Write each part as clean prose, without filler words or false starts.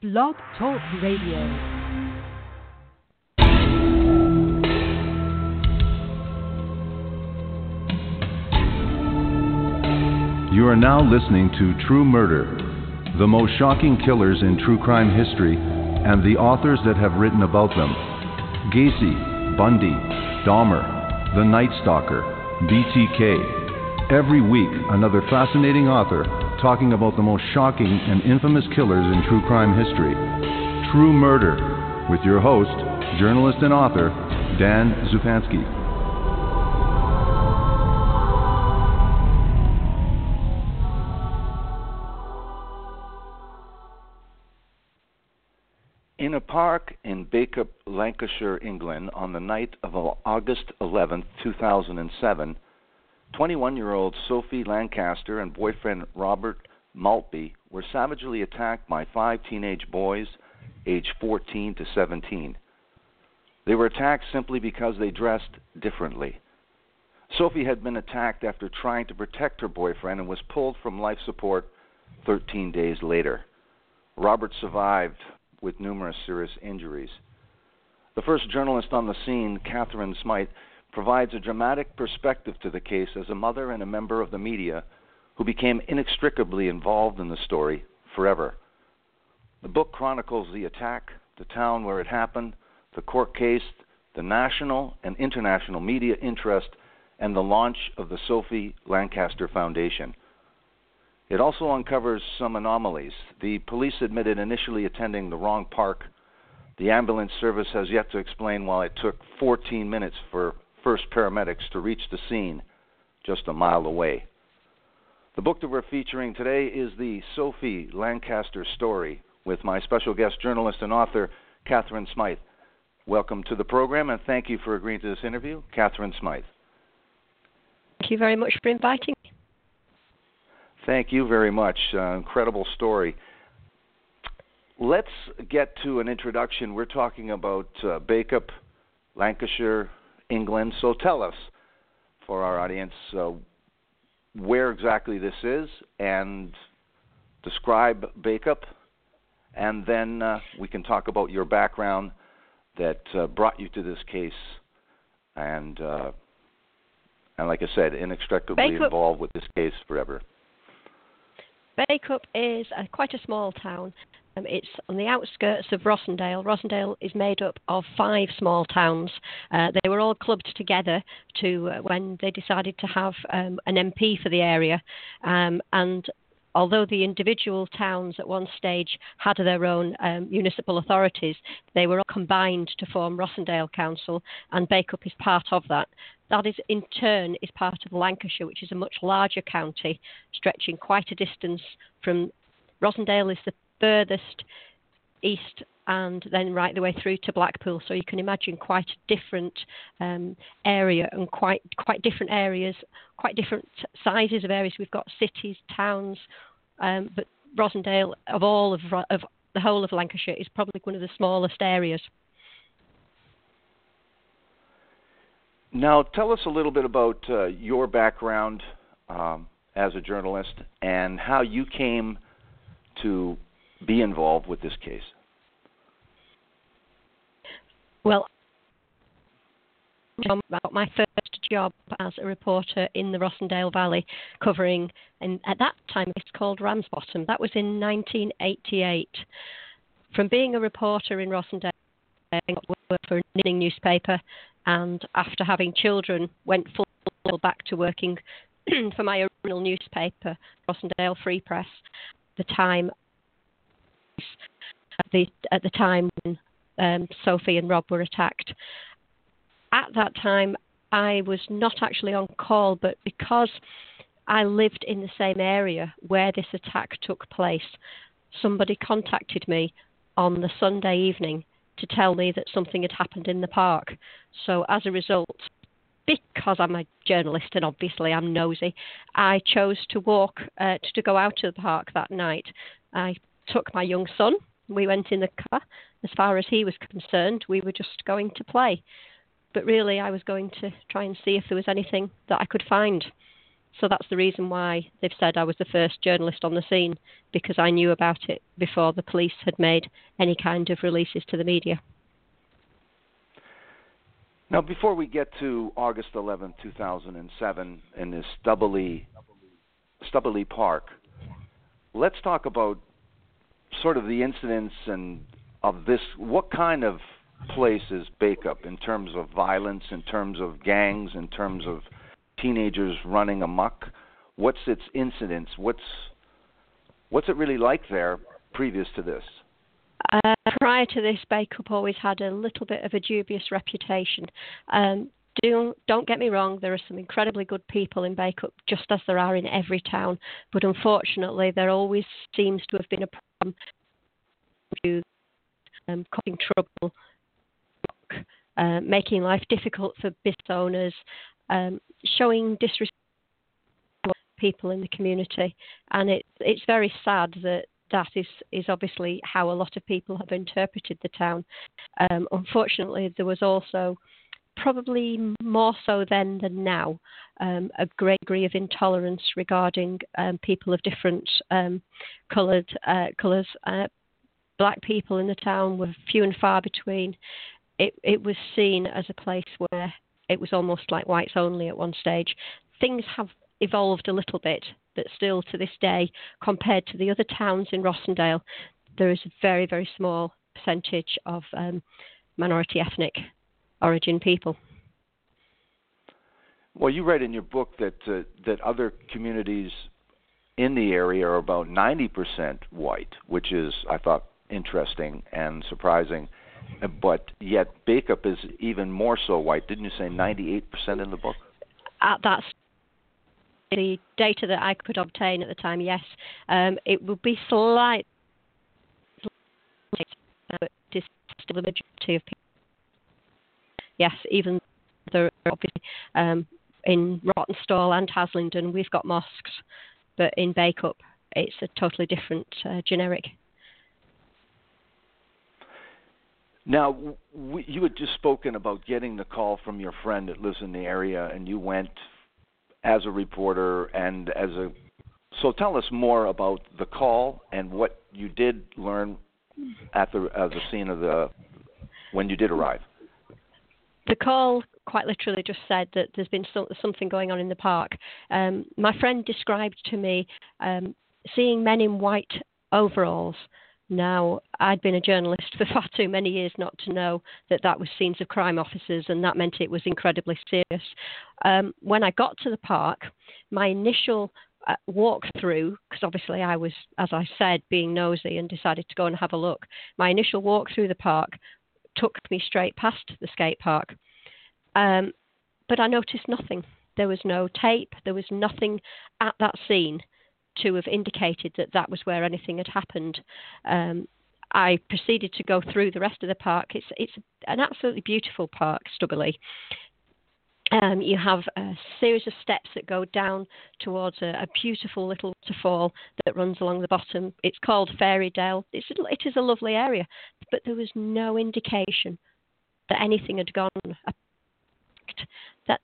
Blog Talk Radio. You are now listening to True Murder, the most shocking killers in true crime history, and the authors that have written about them. Gacy, Bundy, Dahmer, The Night Stalker, BTK. Every week, another fascinating author talking about the most shocking and infamous killers in true crime history. True Murder, with your host, journalist and author, Dan Zupansky. In a park in Bacup, Lancashire, England, on the night of August 11, 2007, 21-year-old Sophie Lancaster and boyfriend Robert Maltby were savagely attacked by 5 teenage boys aged 14 to 17. They were attacked simply because they dressed differently. Sophie had been attacked after trying to protect her boyfriend and was pulled from life support 13 days later. Robert survived with numerous serious injuries. The first journalist on the scene, Catherine Smythe, provides a dramatic perspective to the case as a mother and a member of the media who became inextricably involved in the story forever. The book chronicles the attack, the town where it happened, the court case, the national and international media interest, and the launch of the Sophie Lancaster Foundation. It also uncovers some anomalies. The police admitted initially attending the wrong park. The ambulance service has yet to explain why it took 14 minutes for first paramedics to reach the scene just a mile away. The book that we're featuring today is the Sophie Lancaster story with my special guest journalist and author, Catherine Smythe. Welcome to the program, and thank you for agreeing to this interview, Catherine Smythe. Thank you very much for inviting me. Thank you very much. Incredible story. Let's get to an introduction. We're talking about Bacup, Lancashire, England. So tell us, for our audience, where exactly this is, and describe Bacup, and then we can talk about your background that brought you to this case, and like I said, inextricably involved with this case forever. Bacup is quite a small town. It's on the outskirts of Rossendale. Rossendale is made up of 5 small towns. They were all clubbed together when they decided to have an MP for the area. And although the individual towns at one stage had their own municipal authorities, they were all combined to form Rossendale Council, and Bacup is part of that. That is, in turn, is part of Lancashire, which is a much larger county, stretching quite a distance from Rossendale is the furthest east, and then right the way through to Blackpool. So you can imagine quite a different area, and quite different areas, quite different sizes of areas. We've got cities, towns, but Rossendale, of the whole of Lancashire, is probably one of the smallest areas. Now, tell us a little bit about your background as a journalist and how you came to be involved with this case. Well, I got my first job as a reporter in the Rossendale Valley, covering, and at that time it's called Ramsbottom. That was in 1988. From being a reporter in Rossendale, I worked for an evening newspaper, and after having children, went full back to working for my original newspaper, Rossendale Free Press. At the time when Sophie and Rob were attacked. At that time, I was not actually on call, but because I lived in the same area where this attack took place, somebody contacted me on the Sunday evening to tell me that something had happened in the park. So as a result, because I'm a journalist and obviously I'm nosy, I chose to go out to the park that night. I took my young son. We went in the car. As far as he was concerned, we were just going to play. But really, I was going to try and see if there was anything that I could find. So that's the reason why they've said I was the first journalist on the scene, because I knew about it before the police had made any kind of releases to the media. Now, before we get to August 11, 2007, in this Stubbley Park, let's talk about sort of the incidents and of this. What kind of place is Bacup in terms of violence, in terms of gangs, in terms of teenagers running amok? What's its incidents? What's it really like there previous to this? Prior to this, Bacup always had a little bit of a dubious reputation. Don't get me wrong, there are some incredibly good people in Bacup, just as there are in every town. But unfortunately, there always seems to have been a problem with causing trouble, making life difficult for business owners, showing disrespect to people in the community. And it's very sad that is obviously how a lot of people have interpreted the town. Unfortunately, there was also, probably more so then than now, a great degree of intolerance regarding people of different colours. Black people in the town were few and far between. It was seen as a place where it was almost like whites only at one stage. Things have evolved a little bit, but still to this day, compared to the other towns in Rossendale, there is a very, very small percentage of minority ethnic origin people. Well, you read in your book that other communities in the area are about 90% white, which is, I thought, interesting and surprising. But yet Bacup is even more so white. Didn't you say 98% in the book? That's the data that I could obtain at the time, yes. It would be slight, but it is still the majority of people. Yes, even though obviously in Rawtenstall and Haslingden we've got mosques, but in Bacup it's a totally different generic. Now, you had just spoken about getting the call from your friend that lives in the area, and you went as a reporter and as a... So tell us more about the call and what you did learn at the scene of when you did arrive. The call quite literally just said that there's been something going on in the park. My friend described to me seeing men in white overalls. Now, I'd been a journalist for far too many years not to know that was scenes of crime officers, and that meant it was incredibly serious. When I got to the park, my initial walk through, because obviously I was, as I said, being nosy and decided to go and have a look, my initial walk through the park took me straight past the skate park. But I noticed nothing. There was no tape, there was nothing at that scene to have indicated that was where anything had happened. I proceeded to go through the rest of the park. It's an absolutely beautiful park, Stubbley. You have a series of steps that go down towards a beautiful little waterfall that runs along the bottom. It's called Fairydale. It is a lovely area, but there was no indication that anything had gone that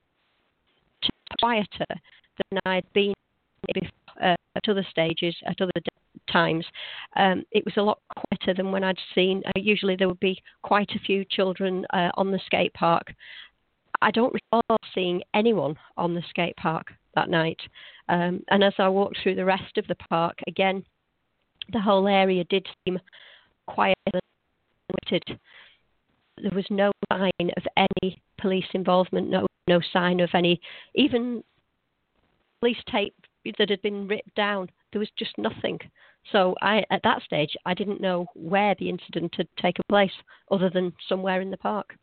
quieter than I'd been before. At other stages, at other times, it was a lot quieter than when I'd seen. Usually there would be quite a few children on the skate park. I don't recall seeing anyone on the skate park that night. And as I walked through the rest of the park, again, the whole area did seem quiet and muted. There was no sign of any police involvement, no sign of any, even police tape that had been ripped down. There was just nothing. So at that stage, I didn't know where the incident had taken place other than somewhere in the park.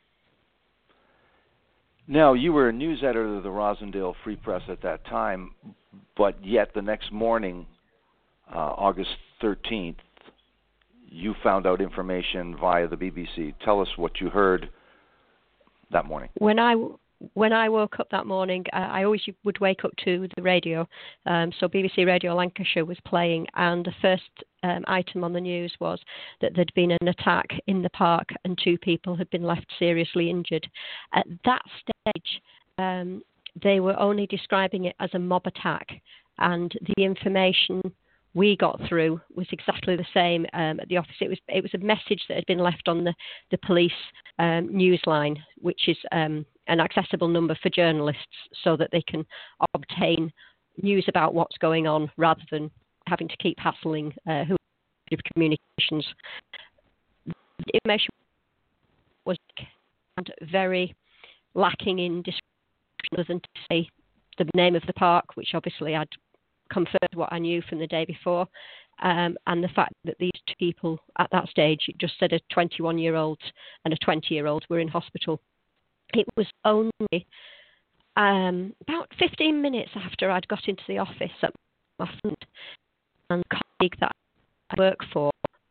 Now, you were a news editor of the Rossendale Free Press at that time, but yet the next morning, August 13th, you found out information via the BBC. Tell us what you heard that morning. When I woke up that morning, I always would wake up to the radio. So BBC Radio Lancashire was playing, and the first item on the news was that there'd been an attack in the park and 2 people had been left seriously injured. At that stage, they were only describing it as a mob attack, and the information we got through was exactly the same at the office. It was a message that had been left on the police news line, which is an accessible number for journalists so that they can obtain news about what's going on rather than having to keep hassling who communications. The information was very lacking in description other than to say the name of the park, which obviously I'd confirmed what I knew from the day before, and the fact that these two people at that stage, it just said a 21-year-old and a 20-year-old were in hospital. It was only about 15 minutes after I'd got into the office at my friend and colleague that I work for,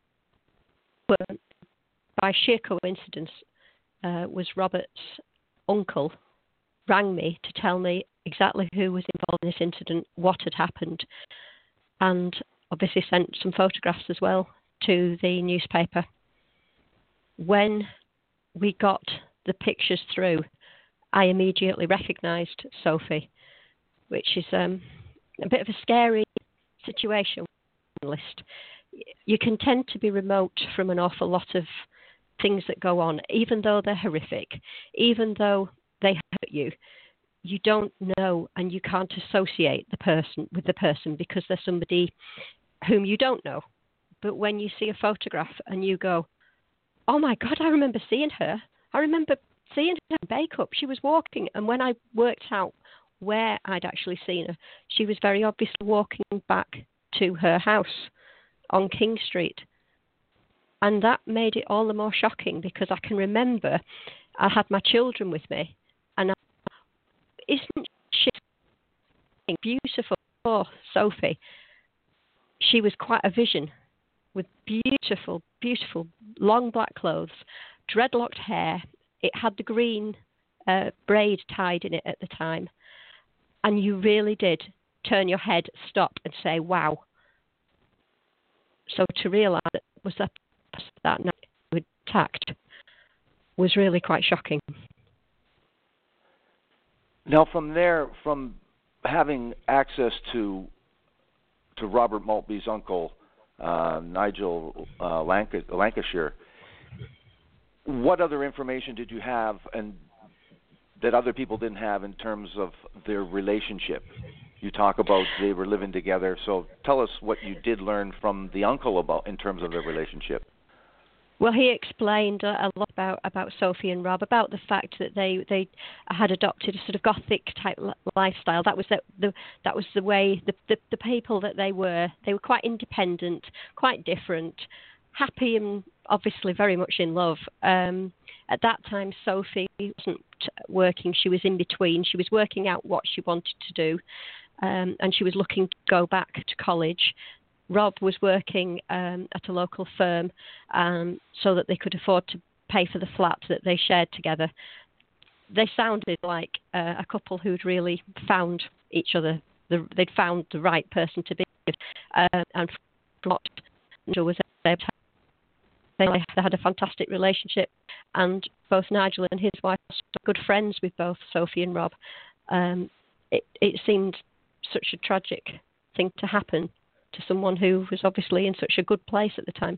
by sheer coincidence, was Robert's uncle, rang me to tell me exactly who was involved in this incident, what had happened, and obviously sent some photographs as well to the newspaper. When we got the pictures through, I immediately recognised Sophie, which is a bit of a scary situation. You can tend to be remote from an awful lot of things that go on, even though they're horrific, even though they hurt you. You don't know and you can't associate the person with the person because they're somebody whom you don't know. But when you see a photograph and you go, oh my God, I remember seeing her. I remember seeing her in Bacup. She was walking, and when I worked out where I'd actually seen her, she was very obviously walking back to her house on King Street. And that made it all the more shocking because I can remember I had my children with me, and isn't she beautiful? Oh, Sophie. She was quite a vision with beautiful, beautiful long black clothes, dreadlocked hair. It had the green braid tied in it at the time. And you really did turn your head, stop and say, wow. So to realise that was that night we were attacked was really quite shocking. Now, from there, from having access to Robert Maltby's uncle, Nigel Lancashire, what other information did you have and that other people didn't have in terms of their relationship? You talk about they were living together, so tell us what you did learn from the uncle about in terms of their relationship. Well, he explained a lot about Sophie and Rob, about the fact that they had adopted a sort of Gothic type lifestyle. That was the way the people that they were. They were quite independent, quite different, happy, and obviously very much in love. At that time, Sophie wasn't working; she was in between. She was working out what she wanted to do, and she was looking to go back to college. Rob was working at a local firm so that they could afford to pay for the flat that they shared together. They sounded like a couple who'd really found each other. They'd found the right person to be with. And from what Nigel was able to have, they had a fantastic relationship. And both Nigel and his wife were good friends with both Sophie and Rob. It seemed such a tragic thing to happen to someone who was obviously in such a good place at the time.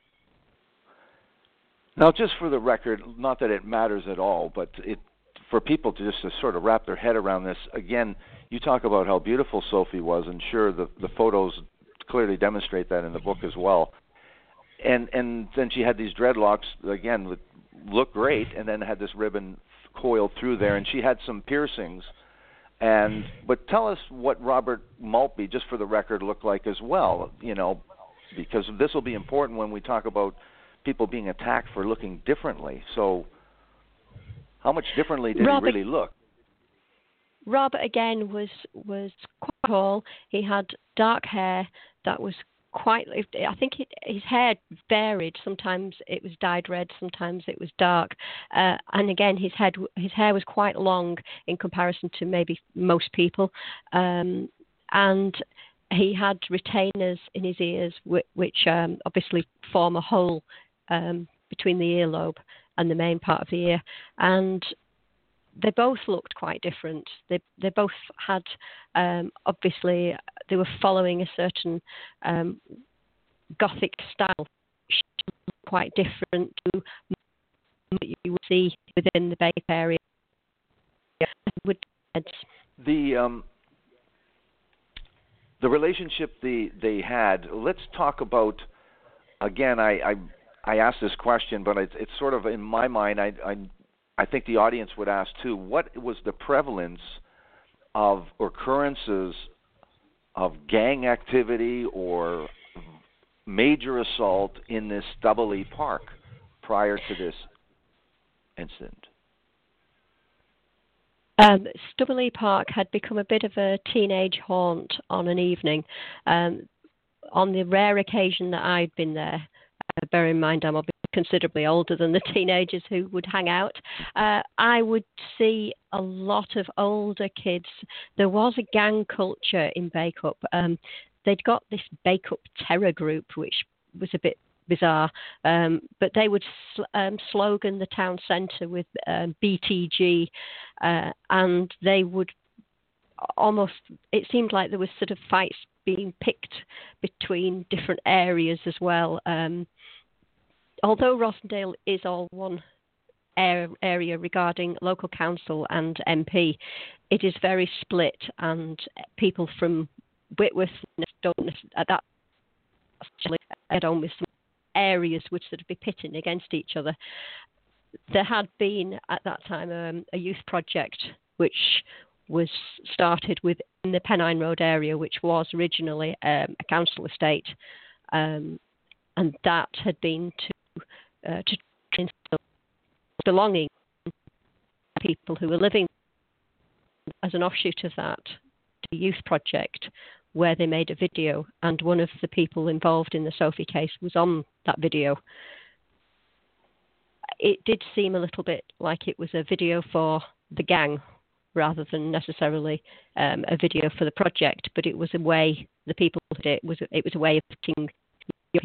Now, just for the record, not that it matters at all, but for people to sort of wrap their head around this, again, you talk about how beautiful Sophie was, and sure, the photos clearly demonstrate that in the book as well. And then she had these dreadlocks, again, that looked great, and then had this ribbon coiled through there, and she had some piercings. But tell us what Robert Maltby, just for the record, looked like as well, because this will be important when we talk about people being attacked for looking differently. So how much differently did he really look? Robert, again, was quite tall. He had dark hair that was I think his hair varied. Sometimes it was dyed red, sometimes it was dark. And again, his hair was quite long in comparison to maybe most people. And he had retainers in his ears, which obviously form a hole between the earlobe and the main part of the ear. And they both looked quite different. They both had, obviously, they were following a certain Gothic style, quite different to what you would see within the Bay area. The relationship they had. Let's talk about, again, I asked this question, but it's sort of in my mind. I think the audience would ask too. What was the prevalence of occurrences of gang activity or major assault in this Stubbley Park prior to this incident? Stubbley Park had become a bit of a teenage haunt on an evening. On the rare occasion that I'd been there, bear in mind I'm obviously considerably older than the teenagers who would hang out, I would see a lot of older kids. There was a gang culture in Bacup. They'd got this Bacup terror group, which was a bit bizarre, but they would slogan the town centre with BTG, and they would almost, it seemed like there was sort of fights being picked between different areas as well. Although Rossendale is all one area regarding local council and MP, it is very split, and people from Whitworth don't at that get on with some areas would sort of be pitting against each other. There had been at that time a youth project which was started within the Pennine Road area, which was originally a council estate, and that had been to belonging to people who were living as an offshoot of that, the youth project, where they made a video, and one of the people involved in the Sophie case was on that video. It did seem a little bit like it was a video for the gang rather than necessarily a video for the project, but it was a way the people did it. It was a way of putting your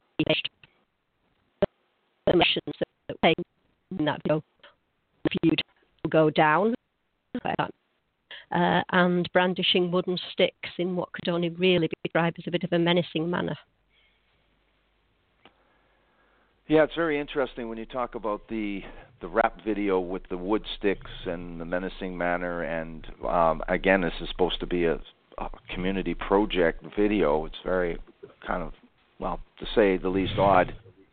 emotions that in that video viewed go down, and brandishing wooden sticks in what could only really be described as a bit of a menacing manner. Yeah, it's very interesting when you talk about the rap video with the wood sticks and the menacing manner, and again, this is supposed to be a community project video. It's very kind of, well, to say the least, odd.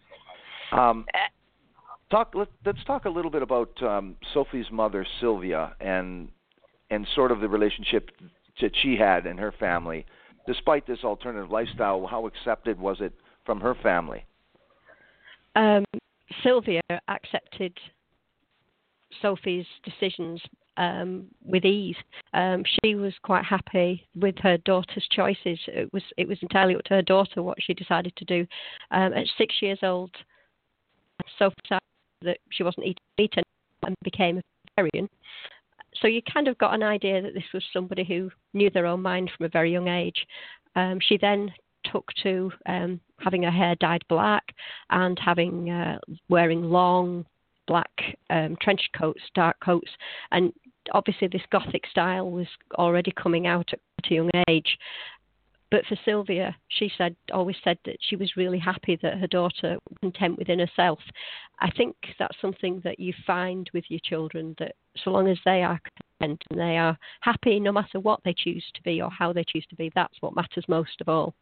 Let's talk a little bit about Sophie's mother, Sylvia, and sort of the relationship that she had and her family. Despite this alternative lifestyle, how accepted was it from her family? Sylvia accepted Sophie's decisions with ease. She was quite happy with her daughter's choices. It was entirely up to her daughter what she decided to do. At 6 years old, Sophie decided that she wasn't eating meat and became a vegetarian. So you kind of got an idea that this was somebody who knew their own mind from a very young age. She then took to having her hair dyed black and wearing long black trench coats, dark coats, and obviously this Gothic style was already coming out at a young age. But for Sylvia, she always said that she was really happy that her daughter was content within herself. I think that's something that you find with your children, that so long as they are content and they are happy, no matter what they choose to be or how they choose to be, that's what matters most of all.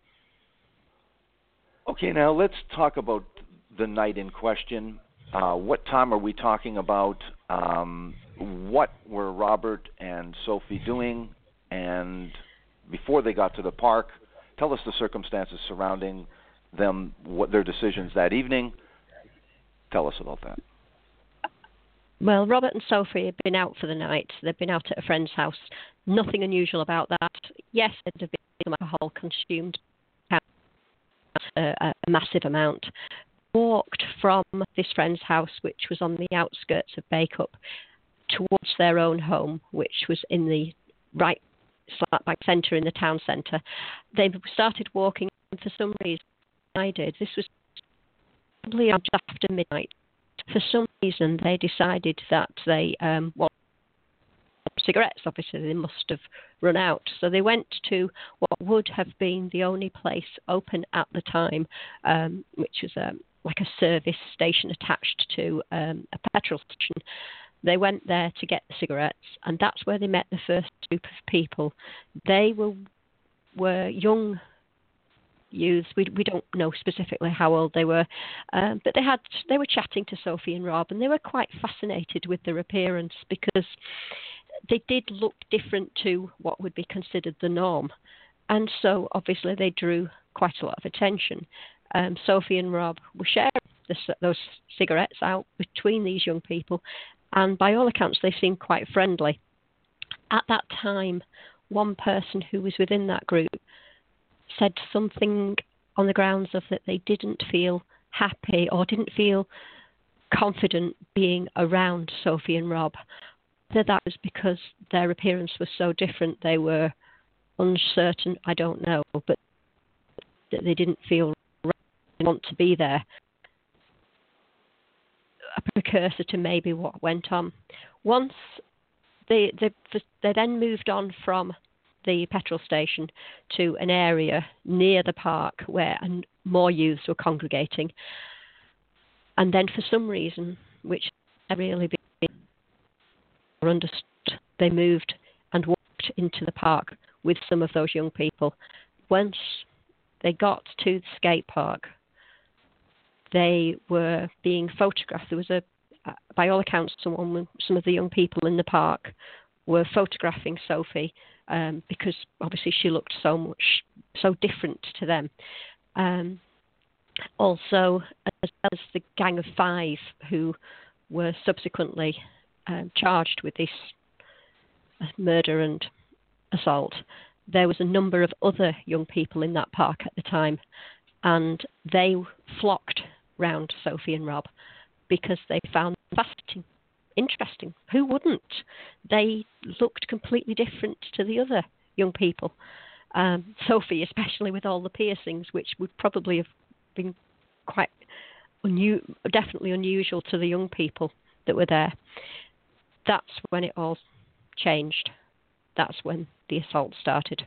Okay, now let's talk about the night in question. What time are we talking about? What were Robert and Sophie doing? And before they got to the park, tell us the circumstances surrounding them, what their decisions that evening. Tell us about that. Well, Robert and Sophie had been out for the night. They'd been out at a friend's house. Nothing unusual about that. Yes, there'd have been some alcohol consumed, a massive amount. Walked from this friend's house, which was on the outskirts of Bacup, towards their own home, which was in the right slap bang centre in the town centre. They started walking, and for some reason, I did. This was probably after midnight. For some reason, they decided that they cigarettes. Obviously, they must have run out. So they went to what would have been the only place open at the time, which was like a service station attached to a petrol station. They went there to get the cigarettes, and that's where they met the first group of people. They were young youths. We don't know specifically how old they were, but they were chatting to Sophie and Rob, and they were quite fascinated with their appearance because they did look different to what would be considered the norm, and so obviously they drew quite a lot of attention. Sophie and Rob were sharing those cigarettes out between these young people, and by all accounts they seemed quite friendly. At that time, one person who was within that group said something on the grounds of that they didn't feel happy or didn't feel confident being around Sophie and Rob. Whether that was because their appearance was so different, they were uncertain, I don't know, but that they didn't feel want to be there. A precursor to maybe what went on. Once they then moved on from the petrol station to an area near the park where more youths were congregating. And then for some reason, which I really been understood, they moved and walked into the park with some of those young people. Once they got to the skate park, they were being photographed. There was by all accounts, some of the young people in the park were photographing Sophie because obviously she looked so different to them. Also, as well as the Gang of Five, who were subsequently charged with this murder and assault, there was a number of other young people in that park at the time, and they flocked round Sophie and Rob because they found them fascinating, interesting. Who wouldn't? They looked completely different to the other young people. Sophie, especially with all the piercings, which would probably have been quite definitely unusual to the young people that were there. That's when it all changed. That's when the assault started.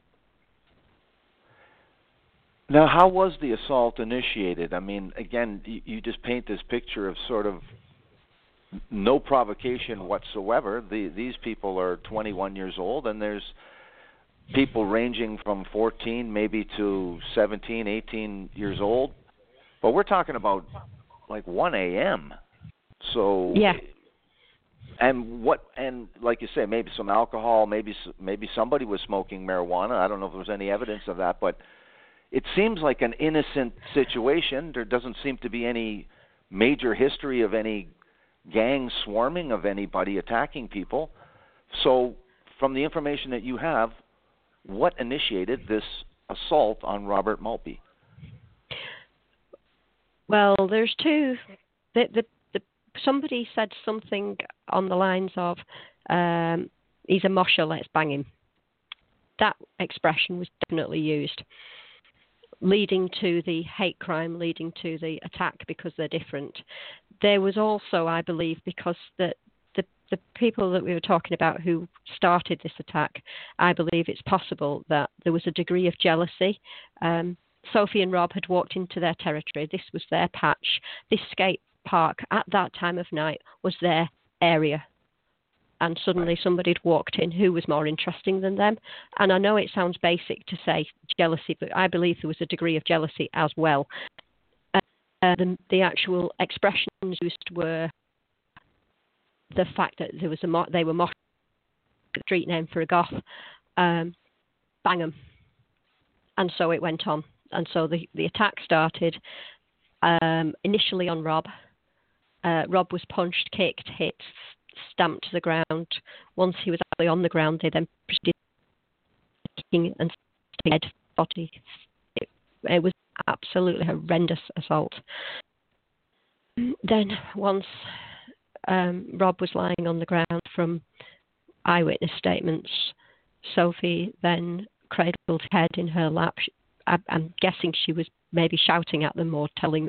Now, how was the assault initiated? I mean, again, you just paint this picture of sort of no provocation whatsoever. These people are 21 years old, and there's people ranging from 14 maybe to 17, 18 years old. But we're talking about like 1 a.m. So yeah. And like you say, maybe some alcohol, maybe somebody was smoking marijuana. I don't know if there was any evidence of that, but it seems like an innocent situation. There doesn't seem to be any major history of any gang swarming, of anybody attacking people. So from the information that you have, what initiated this assault on Robert Maltby? Well, there's two. Somebody said something on the lines of, he's a mosher, let's bang him. That expression was definitely used, leading to the hate crime, leading to the attack because they're different. There was also, I believe, because the people that we were talking about who started this attack, I believe it's possible that there was a degree of jealousy. Sophie and Rob had walked into their territory. This was their patch. This skate park at that time of night was their area. And suddenly somebody had walked in who was more interesting than them. And I know it sounds basic to say jealousy, but I believe there was a degree of jealousy as well. The actual expressions used were the fact that there was they were mocking, the street name for a goth, bang 'em. And so it went on. And so the attack started initially on Rob. Rob was punched, kicked, hit, stamped to the ground. Once he was actually on the ground, they then proceeded kicking and dead body. It was absolutely horrendous assault. Then once Rob was lying on the ground, from eyewitness statements, Sophie then cradled his head in her lap. I'm guessing she was maybe shouting at them or telling,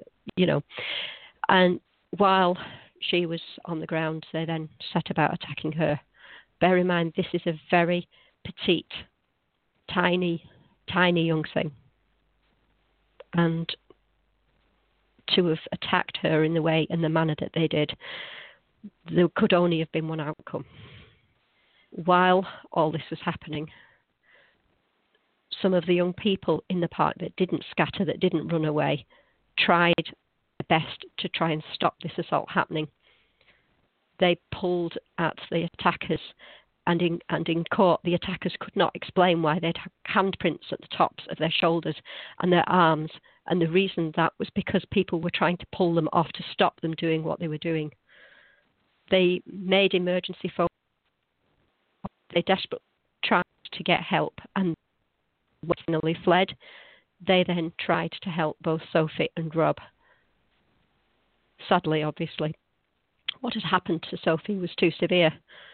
and while she was on the ground, they then set about attacking her, Bear in mind, this is a very petite, tiny young thing. And to have attacked her in the way and the manner that they did, there could only have been one outcome. While all this was happening, some of the young people in the park that didn't scatter, that didn't run away, tried their best to try and stop this assault happening. They pulled at the attackers, and in court, the attackers could not explain why they'd had handprints at the tops of their shoulders and their arms, and the reason that was because people were trying to pull them off to stop them doing what they were doing. They made emergency phone. They desperately tried to get help, and finally fled. They then tried to help both Sophie and Rob. Sadly, obviously, what had happened to Sophie was too severe.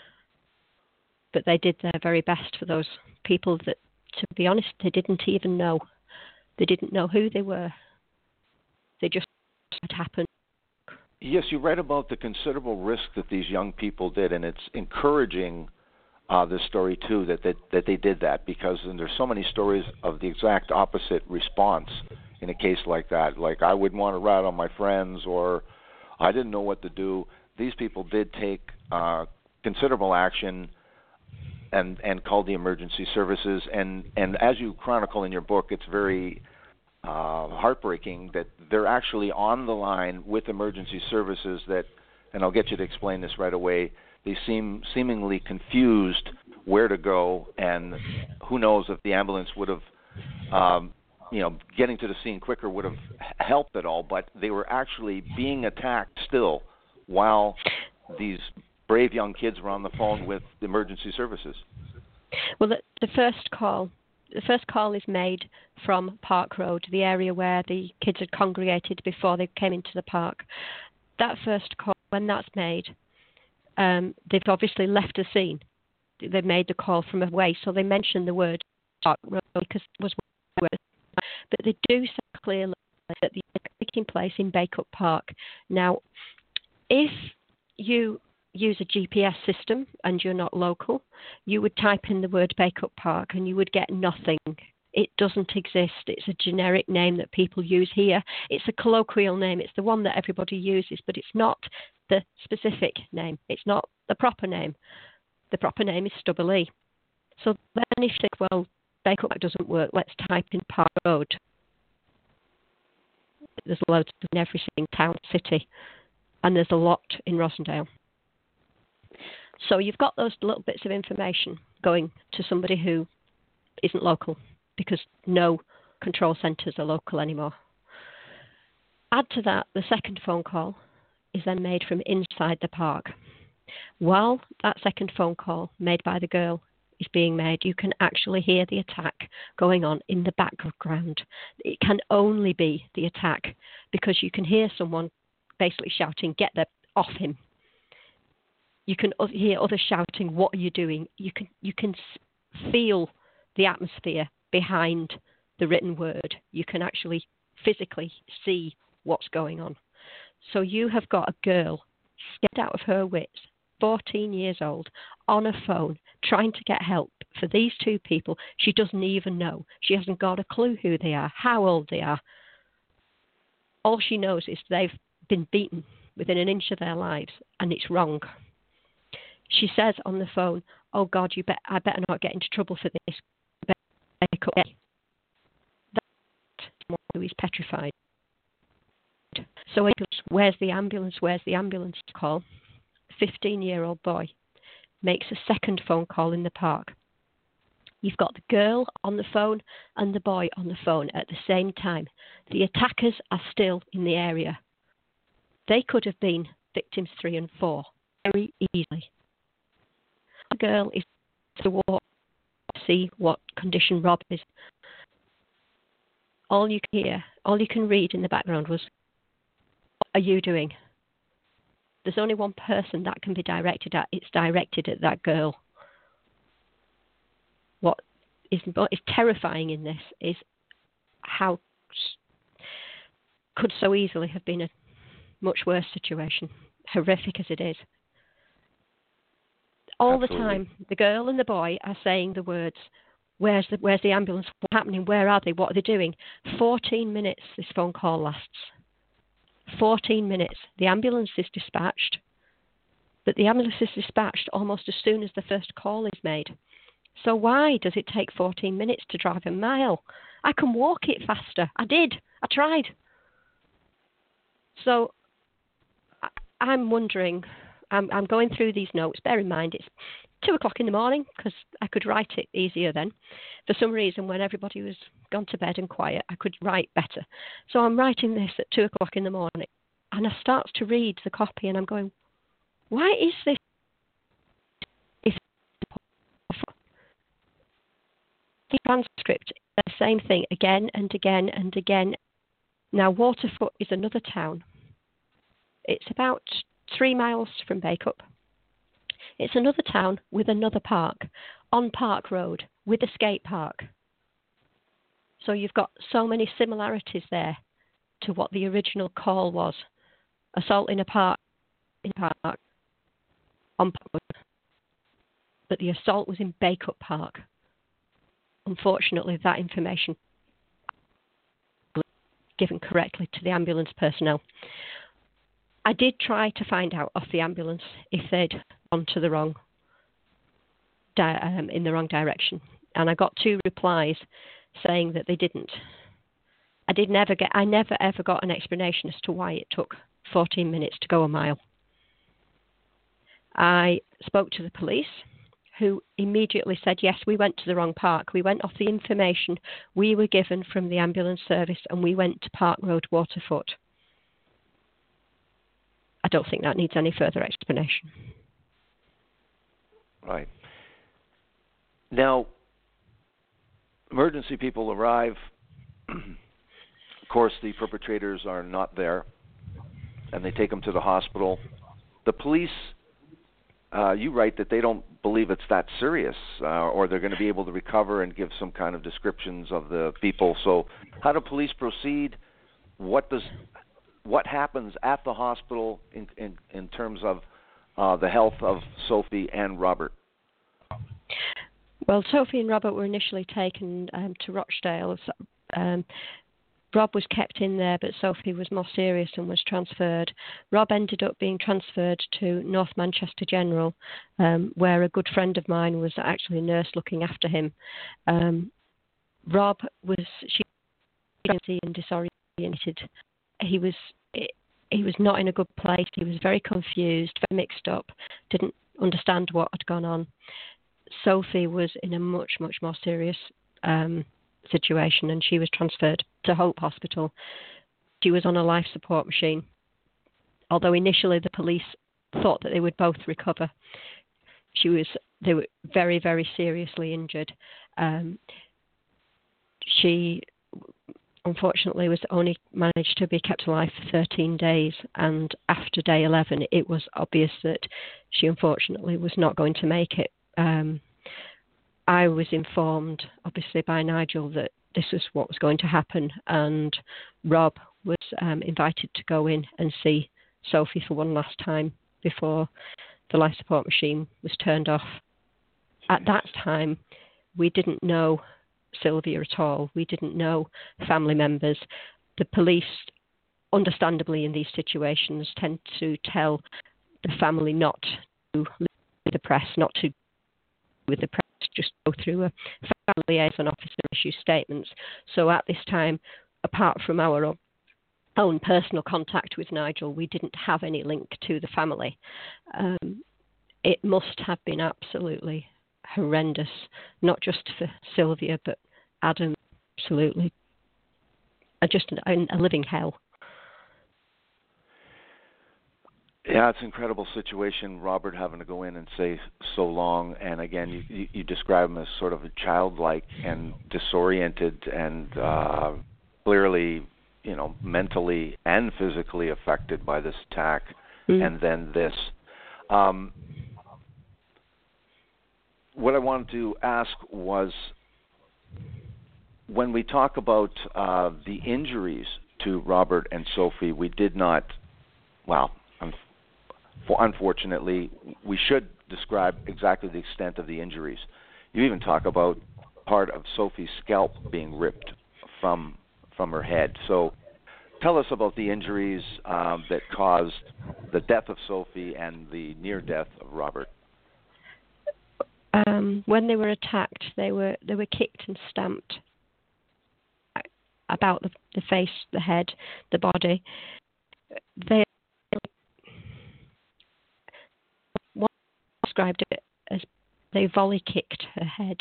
But they did their very best for those people that, to be honest, they didn't even know. They didn't know who they were. They just had happened. Yes, you read about the considerable risk that these young people did, and it's encouraging this story too that they did that, because there's so many stories of the exact opposite response in a case like that. Like, I wouldn't want to rat on my friends, or I didn't know what to do. These people did take considerable action and called the emergency services. And as you chronicle in your book, it's very heartbreaking that they're actually on the line with emergency services that, and I'll get you to explain this right away, they seem seemingly confused where to go, and who knows if the ambulance would have, getting to the scene quicker would have helped at all, but they were actually being attacked still while these brave young kids were on the phone with the emergency services. Well, the first call is made from Park Road, the area where the kids had congregated before they came into the park. That first call, when that's made, they've obviously left the scene. They made the call from away, so they mention the word Park Road because it was where. But they do say clearly that the taking place in Bacup Park. Now, if you use a GPS system and you're not local, you would type in the word Bacup Park and you would get nothing. It doesn't exist. It's a generic name that people use here. It's a colloquial name. It's the one that everybody uses, but it's not the specific name. It's not the proper name. The proper name is Stubberlea. So then if you think, well, Bacup doesn't work, let's type in Park Road. There's loads in every single town, city, and there's a lot in Rossendale. So you've got those little bits of information going to somebody who isn't local, because no control centres are local anymore. Add to that, the second phone call is then made from inside the park. While that second phone call made by the girl is being made, you can actually hear the attack going on in the background. It can only be the attack, because you can hear someone basically shouting, "Get them off him." You can hear others shouting, "What are you doing?" You can feel the atmosphere behind the written word. You can actually physically see what's going on. So you have got a girl scared out of her wits, 14 years old, on a phone, trying to get help for these two people she doesn't even know. She hasn't got a clue who they are, how old they are. All she knows is they've been beaten within an inch of their lives, and it's wrong. She says on the phone, "Oh God, I better not get into trouble for this." That who is petrified. So where's the ambulance? Where's the ambulance call? 15-year-old boy makes a second phone call in the park. You've got the girl on the phone and the boy on the phone at the same time. The attackers are still in the area. They could have been victims 3 and 4 very easily. The girl is to walk to see what condition Rob is. All you can hear, all you can read in the background was, "What are you doing?" There's only one person that can be directed at. It's directed at that girl. What is terrifying in this is how could so easily have been a much worse situation, horrific as it is. All Absolutely. the time, the girl and the boy are saying the words, where's the ambulance? What's happening? Where are they? What are they doing? 14 minutes this phone call lasts. 14 minutes. The ambulance is dispatched, but the ambulance is dispatched almost as soon as the first call is made. So why does it take 14 minutes to drive a mile? I can walk it faster. I did. I tried. So I'm wondering, I'm going through these notes. Bear in mind, it's 2 o'clock in the morning because I could write it easier then. For some reason, when everybody was gone to bed and quiet, I could write better. So I'm writing this at 2 o'clock in the morning, and I start to read the copy, and I'm going, why is this? The transcript, the same thing again and again and again. Now, Waterfoot is another town. It's about 3 miles from Bacup. It's another town with another park, on Park Road, with a skate park. So you've got so many similarities there to what the original call was. Assault in a park, on Park Road. But the assault was in Bacup Park. Unfortunately, that information given correctly to the ambulance personnel. I did try to find out off the ambulance if they'd gone to the wrong in the wrong direction, and I got 2 replies saying that they didn't. I never ever got an explanation as to why it took 14 minutes to go a mile. I spoke to the police, who immediately said, yes, we went to the wrong park. We went off the information we were given from the ambulance service, and we went to Park Road, Waterfoot. I don't think that needs any further explanation. Right. Now, emergency people arrive. Of course, the perpetrators are not there, and they take them to the hospital. The police, you write that they don't believe it's that serious, or they're going to be able to recover and give some kind of descriptions of the people. So how do police proceed? What happens at the hospital in terms of the health of Sophie and Robert? Well, Sophie and Robert were initially taken to Rochdale. Rob was kept in there, but Sophie was more serious and was transferred. Rob ended up being transferred to North Manchester General, where a good friend of mine was actually a nurse looking after him. Rob was and disoriented. He was not in a good place. He was very confused, very mixed up, didn't understand what had gone on. Sophie was in a much, much more serious situation, and she was transferred to Hope Hospital. She was on a life support machine. Although initially the police thought that they would both recover, they were very, very seriously injured. She unfortunately was only managed to be kept alive for 13 days, and after day 11 it was obvious that she unfortunately was not going to make it. I was informed, obviously, by Nigel that this was what was going to happen, and Rob was invited to go in and see Sophie for one last time before the life support machine was turned off. At that time, we didn't know Sylvia at all. We didn't know family members. The police, understandably in these situations, tend to tell the family not to leave the press, not to with the press, just go through a family liaison officer issue statements. So at this time, apart from our own personal contact with Nigel, we didn't have any link to the family. It must have been absolutely horrendous, not just for Sylvia, but Adam, absolutely. Just a living hell. Yeah, it's an incredible situation, Robert having to go in and say so long. And again, you describe him as sort of a childlike and disoriented and clearly, mentally and physically affected by this attack. And then this. What I wanted to ask was, when we talk about the injuries to Robert and Sophie, we did not, unfortunately, we should describe exactly the extent of the injuries. You even talk about part of Sophie's scalp being ripped from her head. So tell us about the injuries that caused the death of Sophie and the near death of Robert. When they were attacked, they were kicked and stamped about the face, the head, the body. One described it as they volley kicked her head.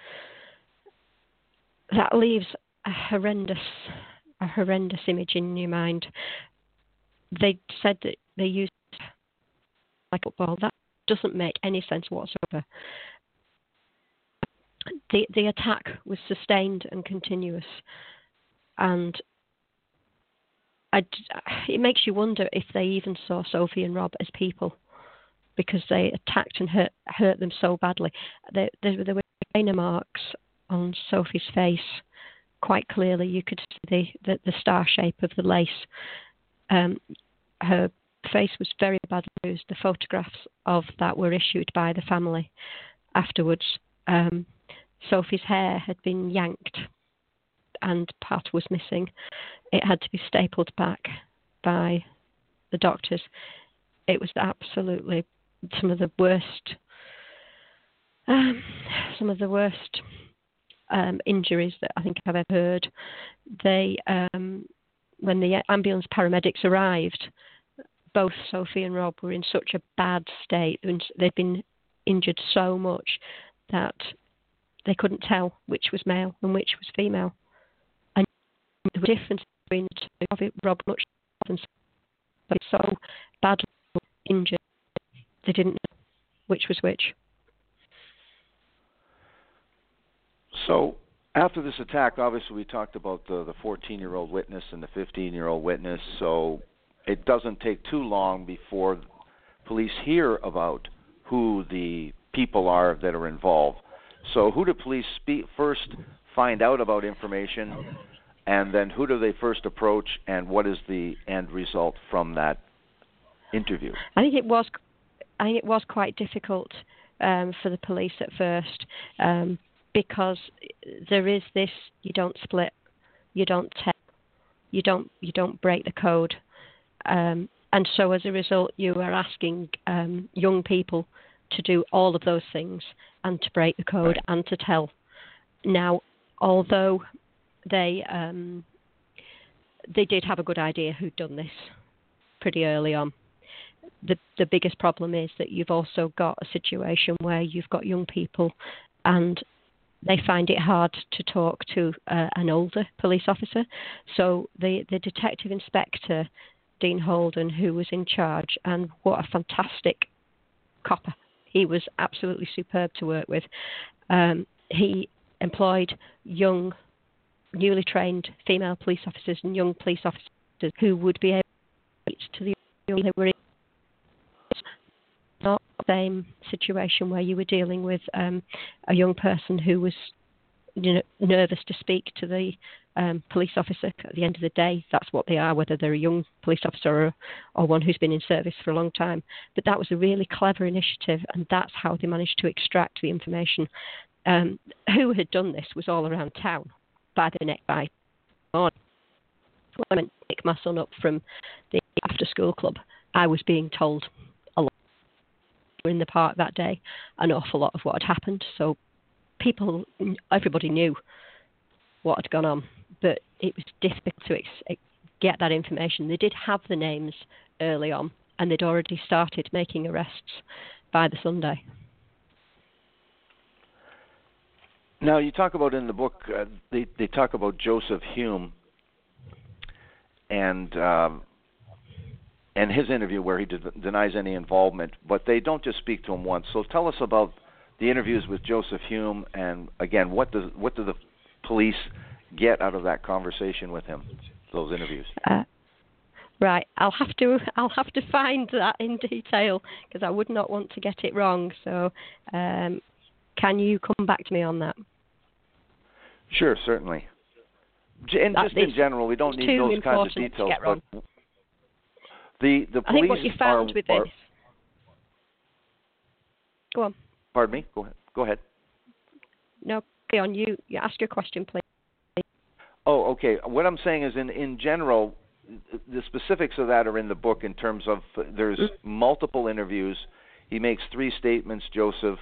That leaves a horrendous image in your mind. They said that they used like a football. That doesn't make any sense whatsoever. The attack was sustained and continuous, and it makes you wonder if they even saw Sophie and Rob as people, because they attacked and hurt them so badly. There were trainer marks on Sophie's face quite clearly. You could see the star shape of the lace. Her face was very badly bruised. The photographs of that were issued by the family afterwards. Sophie's hair had been yanked and part was missing. It had to be stapled back by the doctors. It was absolutely some of the worst injuries that I think I've ever heard. They, when the ambulance paramedics arrived, both Sophie and Rob were in such a bad state, and they'd been injured so much that they couldn't tell which was male and which was female. And the difference between the two, Rob much than so badly injured, they didn't know which was which. So after this attack, obviously we talked about the 14-year-old witness and the 15-year-old witness, so it doesn't take too long before police hear about who the people are that are involved. So who do police first find out about information, and then who do they first approach, and what is the end result from that interview? I think it was quite difficult for the police at first, because there is this: you don't split, you don't tell, you don't break the code, and so as a result, you are asking young people to do all of those things and to break the code and to tell. Now, although they did have a good idea who'd done this pretty early on, the biggest problem is that you've also got a situation where you've got young people and they find it hard to talk to an older police officer. So the detective inspector, Dean Holden, who was in charge, and what a fantastic copper. He was absolutely superb to work with. He employed young, newly trained female police officers and young police officers who would be able to speak to the young they were in. Not the same situation where you were dealing with a young person who was nervous to speak to the police officer. At the end of the day, that's what they are, whether they're a young police officer or one who's been in service for a long time. But that was a really clever initiative, and that's how they managed to extract the information. Who had done this was all around town by the next morning. When I went to pick my son up from the after-school club, I was being told a lot. We were in the park that day, an awful lot of what had happened. So everybody knew what had gone on, but it was difficult to get that information. They did have the names early on, and they'd already started making arrests by the Sunday. Now, you talk about in the book, they talk about Joseph Hume and his interview where he denies any involvement, but they don't just speak to him once. So tell us about the interviews with Joseph Hume, and again, what do the police get out of that conversation with him, those interviews? Right, I'll have to find that in detail because I would not want to get it wrong. So, can you come back to me on that? Sure, certainly. And just in general, we don't need those kinds of details. But the police I think what you found with this. Go on. Pardon me? Go ahead. No, carry on. You ask your question, please. Oh, okay. What I'm saying is, in general, the specifics of that are in the book in terms of there's multiple interviews. He makes 3 statements, Joseph.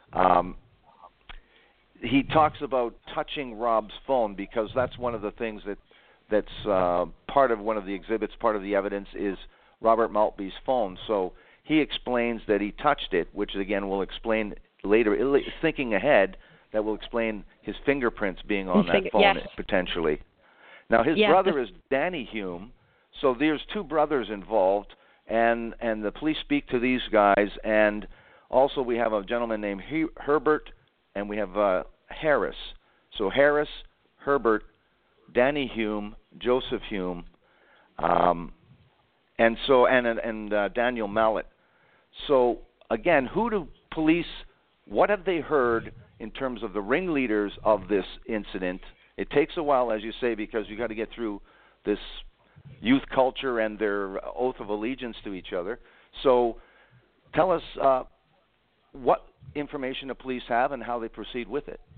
He talks about touching Rob's phone because that's one of the things that's part of one of the exhibits, part of the evidence is Robert Maltby's phone. So he explains that he touched it, which again will explain later, thinking ahead, that will explain his fingerprints being on that phone, yes. potentially. Now, his brother is Danny Hume, so there's 2 brothers involved, and the police speak to these guys, and also we have a gentleman named Herbert, and we have Harris. So Harris, Herbert, Danny Hume, Joseph Hume, and Daniel Mallet. So again, who do police? What have they heard in terms of the ringleaders of this incident? It takes a while, as you say, because you got to get through this youth culture and their oath of allegiance to each other. So tell us what information the police have and how they proceed with it.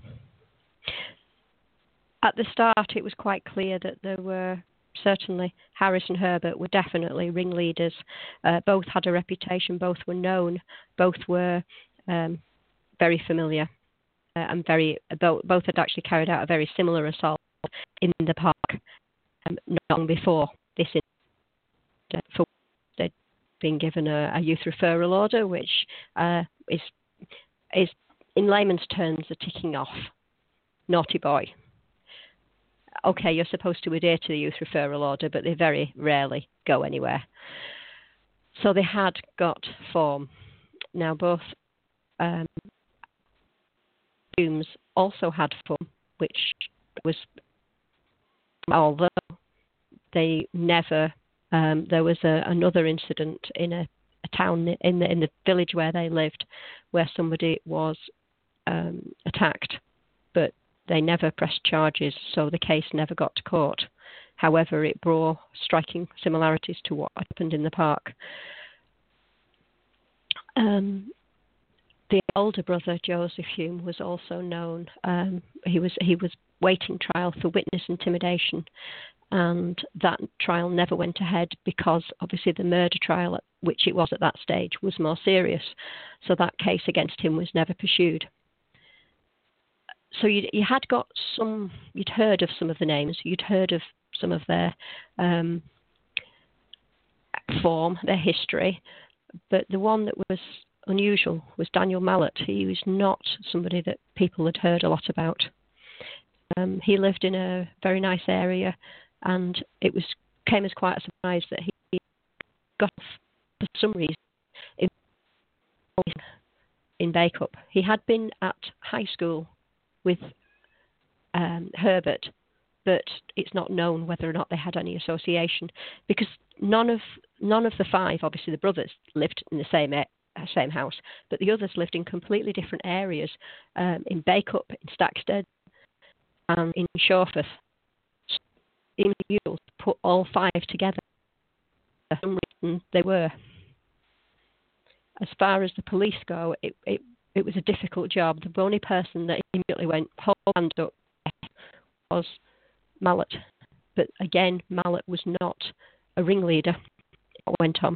At the start, it was quite clear that there were certainly Harris and Herbert were definitely ringleaders. Both had a reputation, both were known, both were very familiar, and both had actually carried out a very similar assault in the park not long before this incident. For they'd been given a youth referral order, which is in layman's terms a ticking off. Naughty boy. Okay, you're supposed to adhere to the youth referral order, but they very rarely go anywhere. So they had got form. Now both Humes also had form, which was, although they never, there was another incident in a town in the village where they lived, where somebody was attacked, but they never pressed charges, so the case never got to court. However, it bore striking similarities to what happened in the park. The older brother, Joseph Hume, was also known. He was waiting trial for witness intimidation, and that trial never went ahead because obviously the murder trial, which it was at that stage, was more serious. So that case against him was never pursued. So you had got some, you'd heard of some of the names, you'd heard of some of their form, their history, but the one that was unusual was Daniel Mallet. He was not somebody that people had heard a lot about. He lived in a very nice area, and it came as quite a surprise that he got off for some reason in Bacup. He had been at high school with Herbert, but it's not known whether or not they had any association, because none of the 5, obviously the brothers, lived in the same house, but the others lived in completely different areas, in Bacup, in Staxted, and in Shawforth. So it was unusual to put all 5 together. For some reason they were. As far as the police go, it was a difficult job. The only person that immediately went, hold hand up, was Mallet. But again, Mallet was not a ringleader. It went on.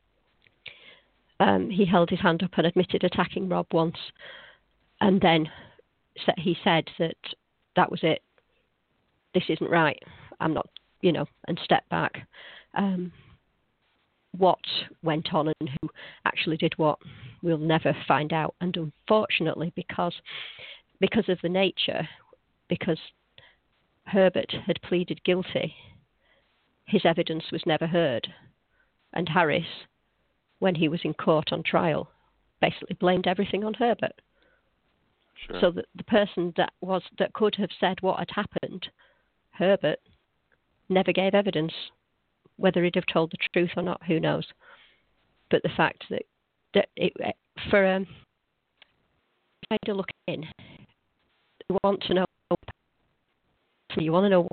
He held his hand up and admitted attacking Rob once. And then he said that was it. This isn't right. I'm not, and stepped back. What went on and who actually did what, we'll never find out. And unfortunately, because of the nature, because Herbert had pleaded guilty, his evidence was never heard. And Harris, when he was in court on trial, basically blamed everything on Herbert. Sure. So the person that could have said what had happened, Herbert, never gave evidence. Whether he'd have told the truth or not, who knows? But the fact that for trying to look in, you want to know. You want to know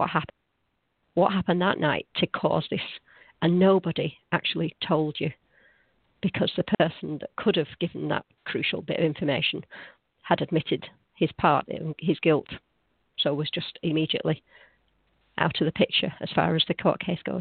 what happened that night to cause this, and nobody actually told you, because the person that could have given that crucial bit of information had admitted his part, his guilt, so was just immediately out of the picture as far as the court case goes.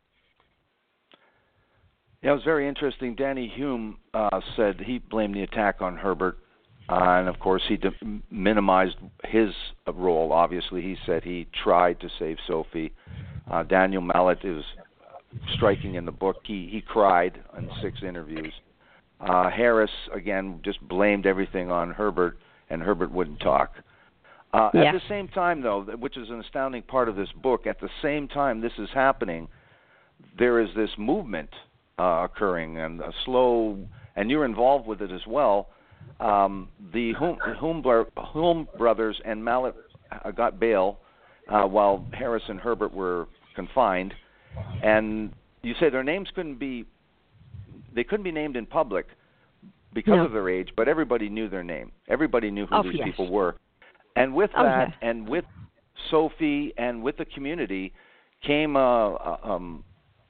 Yeah, it was very interesting. Danny Hume said he blamed the attack on Herbert, and of course he minimized his role. Obviously, he said he tried to save Sophie. Daniel Mallet is striking in the book. He cried in 6 interviews. Harris, again, just blamed everything on Herbert, and Herbert wouldn't talk. At the same time, though, which is an astounding part of this book, at the same time this is happening, there is this movement occurring, and a slow, and you're involved with it as well. The Hume brothers and Mallet got bail while Harris and Herbert were confined, and you say their names couldn't be named in public because of their age, but everybody knew their name. Everybody knew who these people were. And with that, and with Sophie, and with the community, came an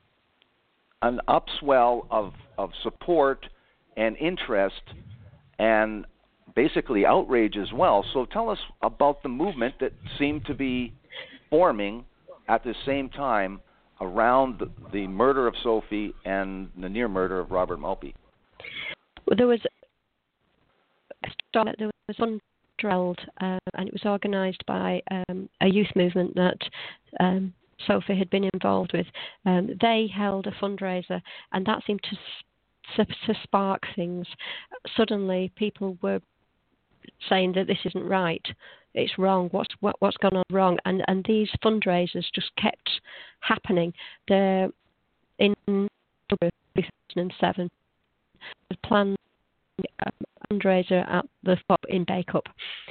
upswell of support and interest, and basically outrage as well. So tell us about the movement that seemed to be forming at the same time around the murder of Sophie and the near murder of Robert Maltby. Well, there was one held, and it was organised by a youth movement that Sophie had been involved with. They held a fundraiser, and that seemed to spark things. Suddenly, people were saying that this isn't right. It's wrong. What's gone on wrong? And these fundraisers just kept happening. They're in 2007, the planned fundraiser at the spot in Bacup.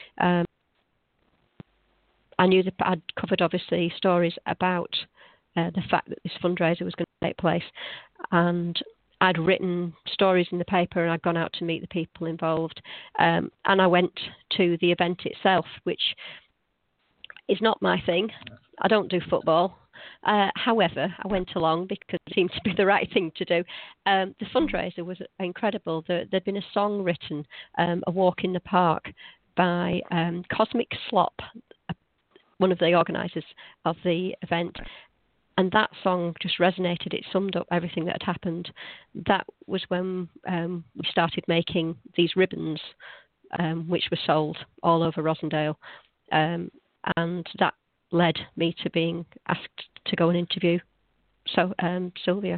I knew that I'd covered obviously stories about the fact that this fundraiser was going to take place, and I'd written stories in the paper, and I'd gone out to meet the people involved, and I went to the event itself, which is not my thing. I don't do football. However, I went along because it seemed to be the right thing to do. The fundraiser was incredible. There'd been a song written, A Walk in the Park, by Cosmic Slop, one of the organisers of the event. And that song just resonated. It summed up everything that had happened. That was when we started making these ribbons, which were sold all over Rossendale. And that led me to being asked to go and interview Sylvia.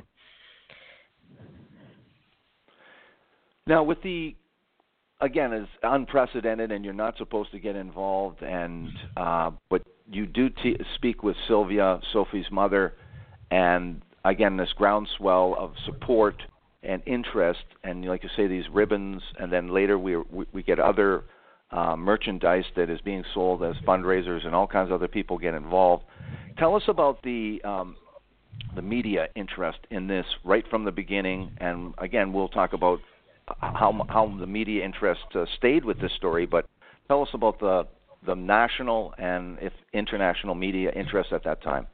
Now, with the, again, it's unprecedented, and you're not supposed to get involved, and but you do speak with Sylvia, Sophie's mother, and again, this groundswell of support and interest, and like you say, these ribbons, and then later we get other merchandise that is being sold as fundraisers, and all kinds of other people get involved. Tell us about the media interest in this right from the beginning, and again, we'll talk about how the media interest stayed with this story, but tell us about the national and if international media interest at that time.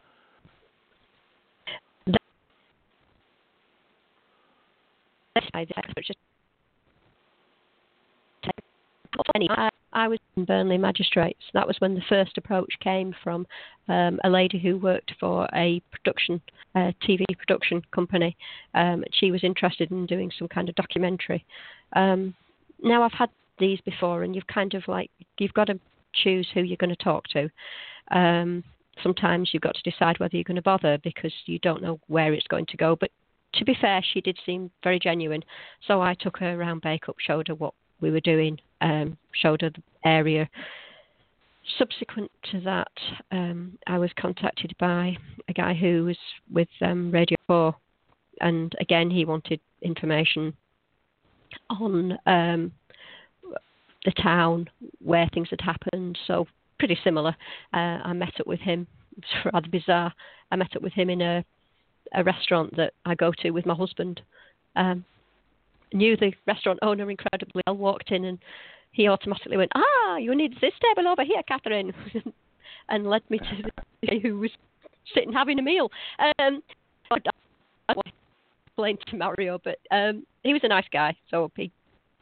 I was in Burnley Magistrates. That was when the first approach came from a lady who worked for a TV production company. She was interested in doing some kind of documentary. Now, I've had these before, and you've got to choose who you're going to talk to. Sometimes you've got to decide whether you're going to bother because you don't know where it's going to go. But to be fair, she did seem very genuine. So I took her around Bacup, showed her what we were doing, showed her the area. Subsequent to that, I was contacted by a guy who was with Radio 4, and again, he wanted information on the town, where things had happened, so pretty similar. I met up with him. It was rather bizarre. I met up with him in a restaurant that I go to with my husband. Knew the restaurant owner incredibly well, walked in, and he automatically went, you need this table over here, Catherine, and led me to the guy who was sitting having a meal. explain to Mario, but he was a nice guy, so he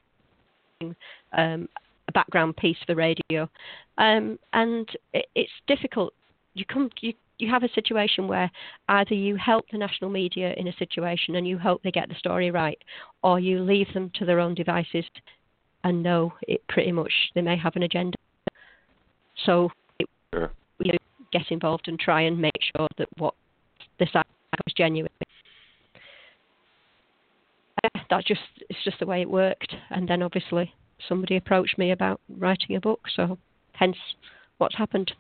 a background piece for radio, and it's difficult. You have a situation where either you help the national media in a situation and you hope they get the story right, or you leave them to their own devices and know it pretty much they may have an agenda. So you get involved and try and make sure that what this is genuine. It's just the way it worked. And then obviously somebody approached me about writing a book, so hence what's happened.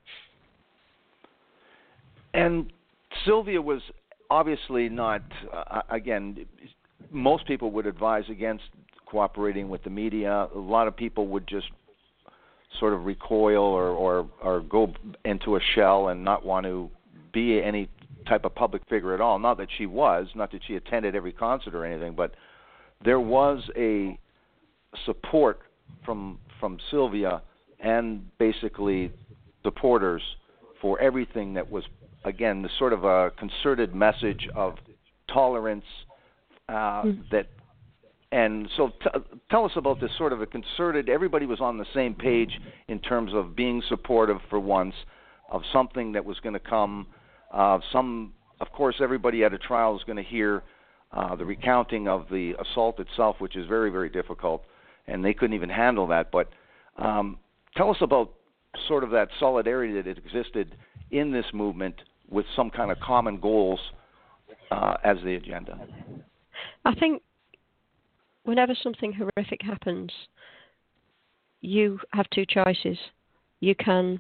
And Sylvia was obviously not, again, most people would advise against cooperating with the media. A lot of people would just sort of recoil or go into a shell and not want to be any type of public figure at all. Not that she was, not that she attended every concert or anything, but there was a support from Sylvia and basically supporters for everything that was, again, the sort of a concerted message of tolerance that. And so tell us about this sort of a concerted, everybody was on the same page in terms of being supportive for once of something that was going to come. Of course, everybody at a trial is going to hear the recounting of the assault itself, which is very, very difficult, and they couldn't even handle that. But tell us about sort of that solidarity that existed in this movement with some kind of common goals as the agenda. I think whenever something horrific happens, you have two choices. You can,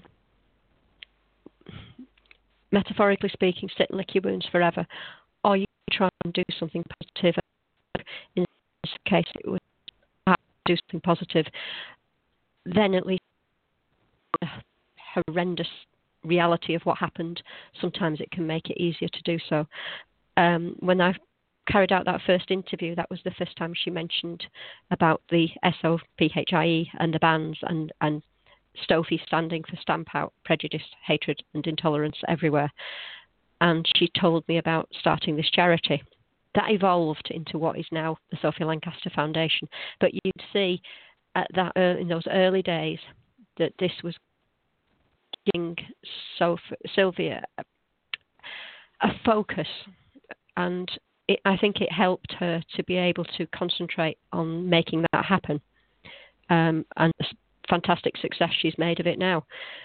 metaphorically speaking, sit and lick your wounds forever, or you try and do something positive. In this case, it was do something positive. Then at least the horrendous reality of what happened, sometimes it can make it easier to do so. When I carried out that first interview, that was the first time she mentioned about the SOPHIE and the bans and STOFI standing for Stamp Out Prejudice, Hatred and Intolerance Everywhere. And she told me about starting this charity. That evolved into what is now the Sophia Lancaster Foundation. But you'd see in those early days that this was giving Sylvia a focus, and I think it helped her to be able to concentrate on making that happen, and the fantastic success she's made of it now.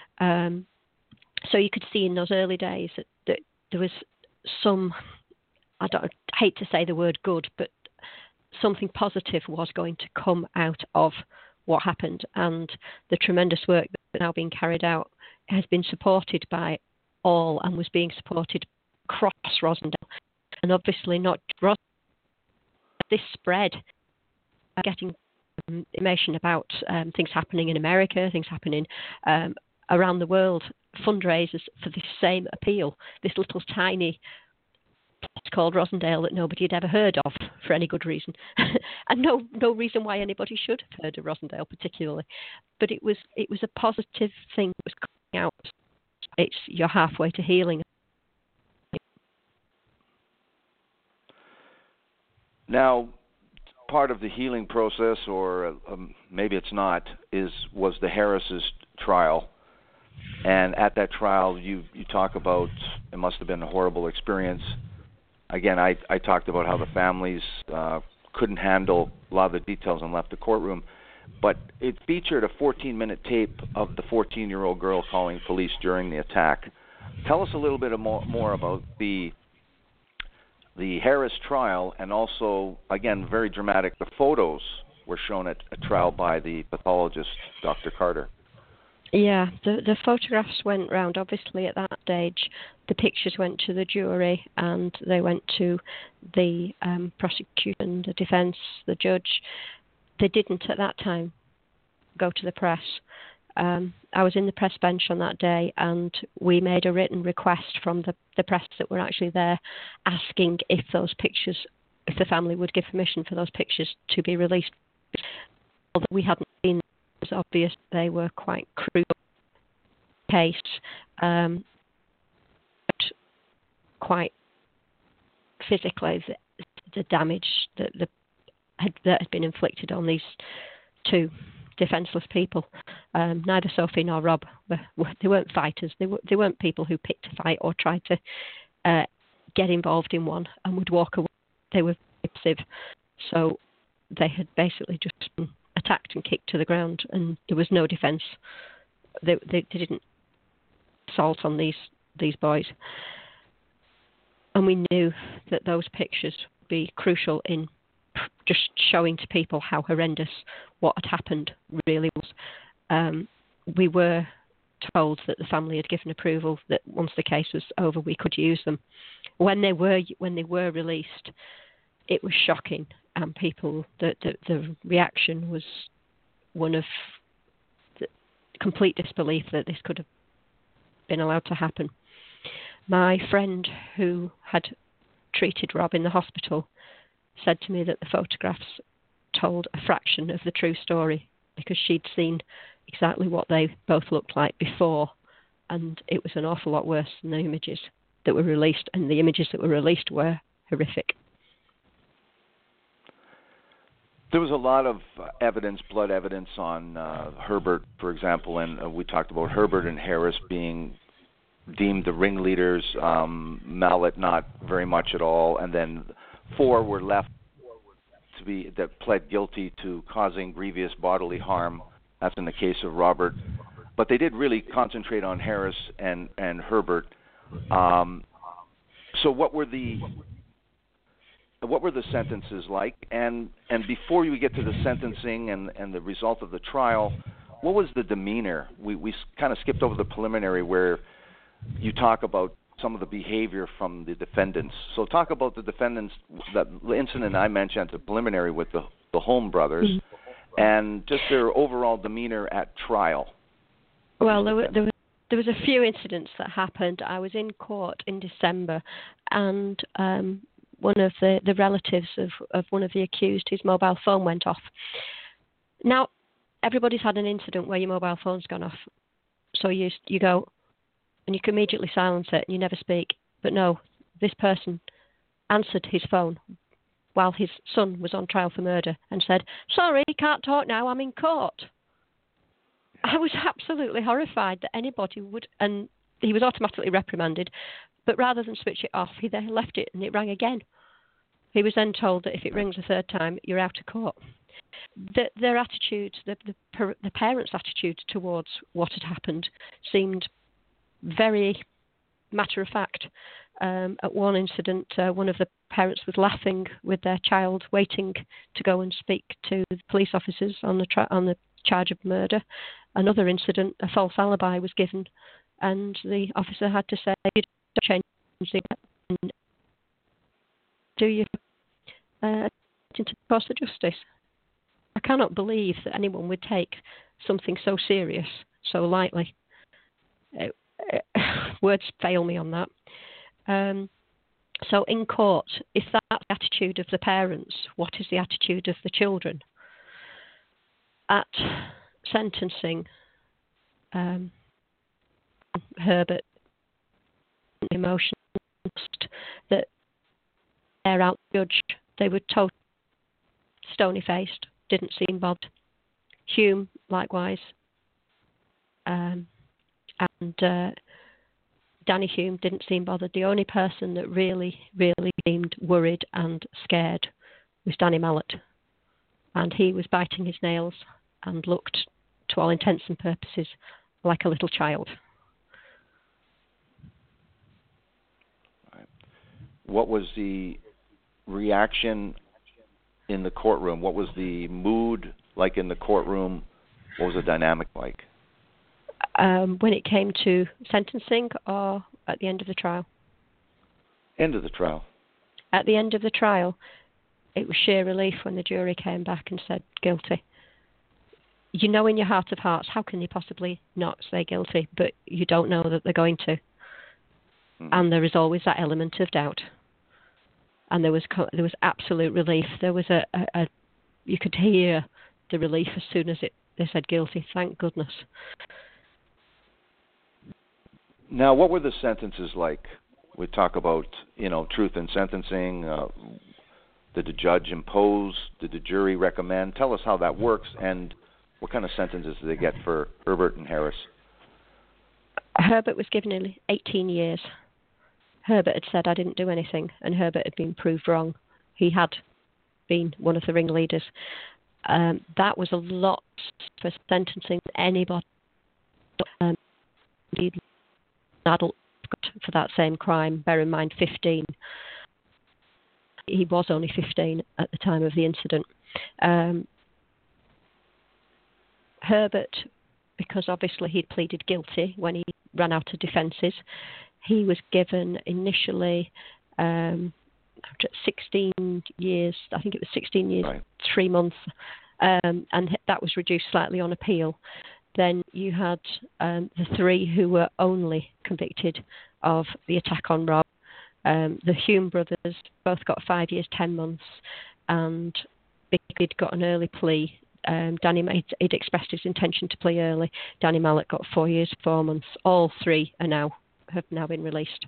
So you could see in those early days that there was some, I hate to say the word good, but something positive was going to come out of what happened, and the tremendous work that's now being carried out has been supported by all and was being supported across Rosendale. And obviously not Rosendale. This spread, getting information about things happening in America, things happening around the world, fundraisers for this same appeal, this little tiny place called Rosendale that nobody had ever heard of for any good reason. And no reason why anybody should have heard of Rosendale particularly. But it was a positive thing that was coming out. You're halfway to healing. Now, part of the healing process, or maybe it's not, was the Harris's trial. And at that trial, you talk about it must have been a horrible experience. Again, I talked about how the families couldn't handle a lot of the details and left the courtroom. But it featured a 14-minute tape of the 14-year-old girl calling police during the attack. Tell us a little bit more about the Harris trial, and also, again, very dramatic, the photos were shown at a trial by the pathologist, Dr. Carter. Yeah, the photographs went round. Obviously, at that stage, the pictures went to the jury, and they went to the prosecution, the defence, the judge. They didn't, at that time, go to the press. I was in the press bench on that day, and we made a written request from the press that were actually there, asking if those pictures, if the family would give permission for those pictures to be released. Although we hadn't seen them, it was obvious they were quite crude case, quite physically. the damage that had been inflicted on these two defenceless people. Neither Sophie nor Rob they weren't fighters. They weren't people who picked a fight or tried to get involved in one and would walk away. They were passive, so they had basically just been attacked and kicked to the ground, and there was no defence. They didn't assault on these boys, and we knew that those pictures would be crucial in just showing to people how horrendous what had happened really was. We were told that the family had given approval that once the case was over, we could use them. When they were released, it was shocking, and people the reaction was one of complete disbelief that this could have been allowed to happen. My friend who had treated Rob in the hospital said to me that the photographs told a fraction of the true story, because she'd seen exactly what they both looked like before, and it was an awful lot worse than the images that were released, and the images that were released were horrific. There was a lot of blood evidence on Herbert, for example, and we talked about Herbert and Harris being deemed the ringleaders, Mallet not very much at all, and then 4 were left that pled guilty to causing grievous bodily harm. That's in the case of Robert, but they did really concentrate on Harris and Herbert. So what were the sentences like? And before you get to the sentencing and the result of the trial, what was the demeanor? We kind of skipped over the preliminary where you talk about some of the behavior from the defendants. So talk about the defendants, the incident I mentioned at the preliminary with the Holm brothers, and just their overall demeanor at trial. Well, there was a few incidents that happened. I was in court in December, and one of the relatives of one of the accused, his mobile phone went off. Now, everybody's had an incident where your mobile phone's gone off. So you go, and you can immediately silence it, and you never speak. But no, this person answered his phone while his son was on trial for murder and said, "Sorry, can't talk now, I'm in court." I was absolutely horrified that anybody would, and he was automatically reprimanded, but rather than switch it off, he then left it and it rang again. He was then told that if it rings a third time, you're out of court. Their attitude, the parents' attitude towards what had happened seemed very matter of fact. At one incident, one of the parents was laughing with their child, waiting to go and speak to the police officers on the charge of murder. Another incident, a false alibi was given, and the officer had to say, "You don't change the do you into the course of justice?" I cannot believe that anyone would take something so serious so lightly. Words fail me on that. So in court, if that's the attitude of the parents, what is the attitude of the children? At sentencing, Herbert, emotion that they're outjudged. They were totally stony-faced, didn't seem bothered. Hume, likewise. And Danny Hume didn't seem bothered. The only person that really, really seemed worried and scared was Danny Mallet. And he was biting his nails and looked, to all intents and purposes, like a little child. What was the reaction in the courtroom? What was the mood like in the courtroom? What was the dynamic like? When it came to sentencing or at the end of the trial? End of the trial. At the end of the trial, it was sheer relief when the jury came back and said guilty. You know in your heart of hearts, how can you possibly not say guilty, but you don't know that they're going to. And there is always that element of doubt. And there was absolute relief. There was you could hear the relief as soon as they said guilty. Thank goodness. Now, what were the sentences like? We talk about, truth in sentencing. Did the judge impose? Did the jury recommend? Tell us how that works and what kind of sentences did they get for Herbert and Harris? Herbert was given nearly 18 years. Herbert had said, I didn't do anything, and Herbert had been proved wrong. He had been one of the ringleaders. That was a lot for sentencing anybody. An adult for that same crime, bear in mind 15. He was only 15 at the time of the incident. Herbert, because obviously he'd pleaded guilty when he ran out of defences, he was given initially 16 years, I think it was 16 years, right. 3 months, and that was reduced slightly on appeal. Then you had the three who were only convicted of the attack on Rob. The Hume brothers both got 5 years, 10 months, and Big got an early plea. Danny he'd expressed his intention to plea early. Danny Mallet got 4 years, 4 months. All three have now been released.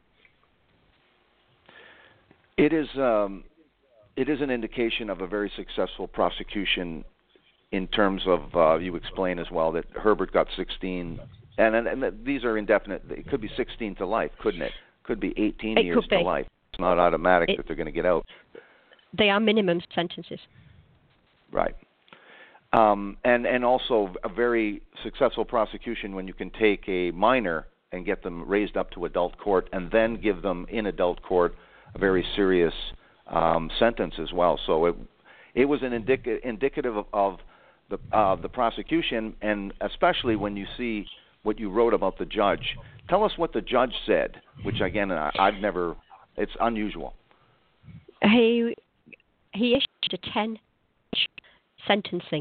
It is an indication of a very successful prosecution in terms of, you explain as well, that Herbert got 16, and these are indefinite. It could be 16 to life, couldn't it? Could be 18 years to life. It's not automatic that they're going to get out. They are minimum sentences. Right. And also a very successful prosecution when you can take a minor and get them raised up to adult court and then give them in adult court a very serious sentence as well. So it was an indicative of the prosecution, and especially when you see what you wrote about the judge. Tell us what the judge said, which again it's unusual. He issued a 10 sentencing.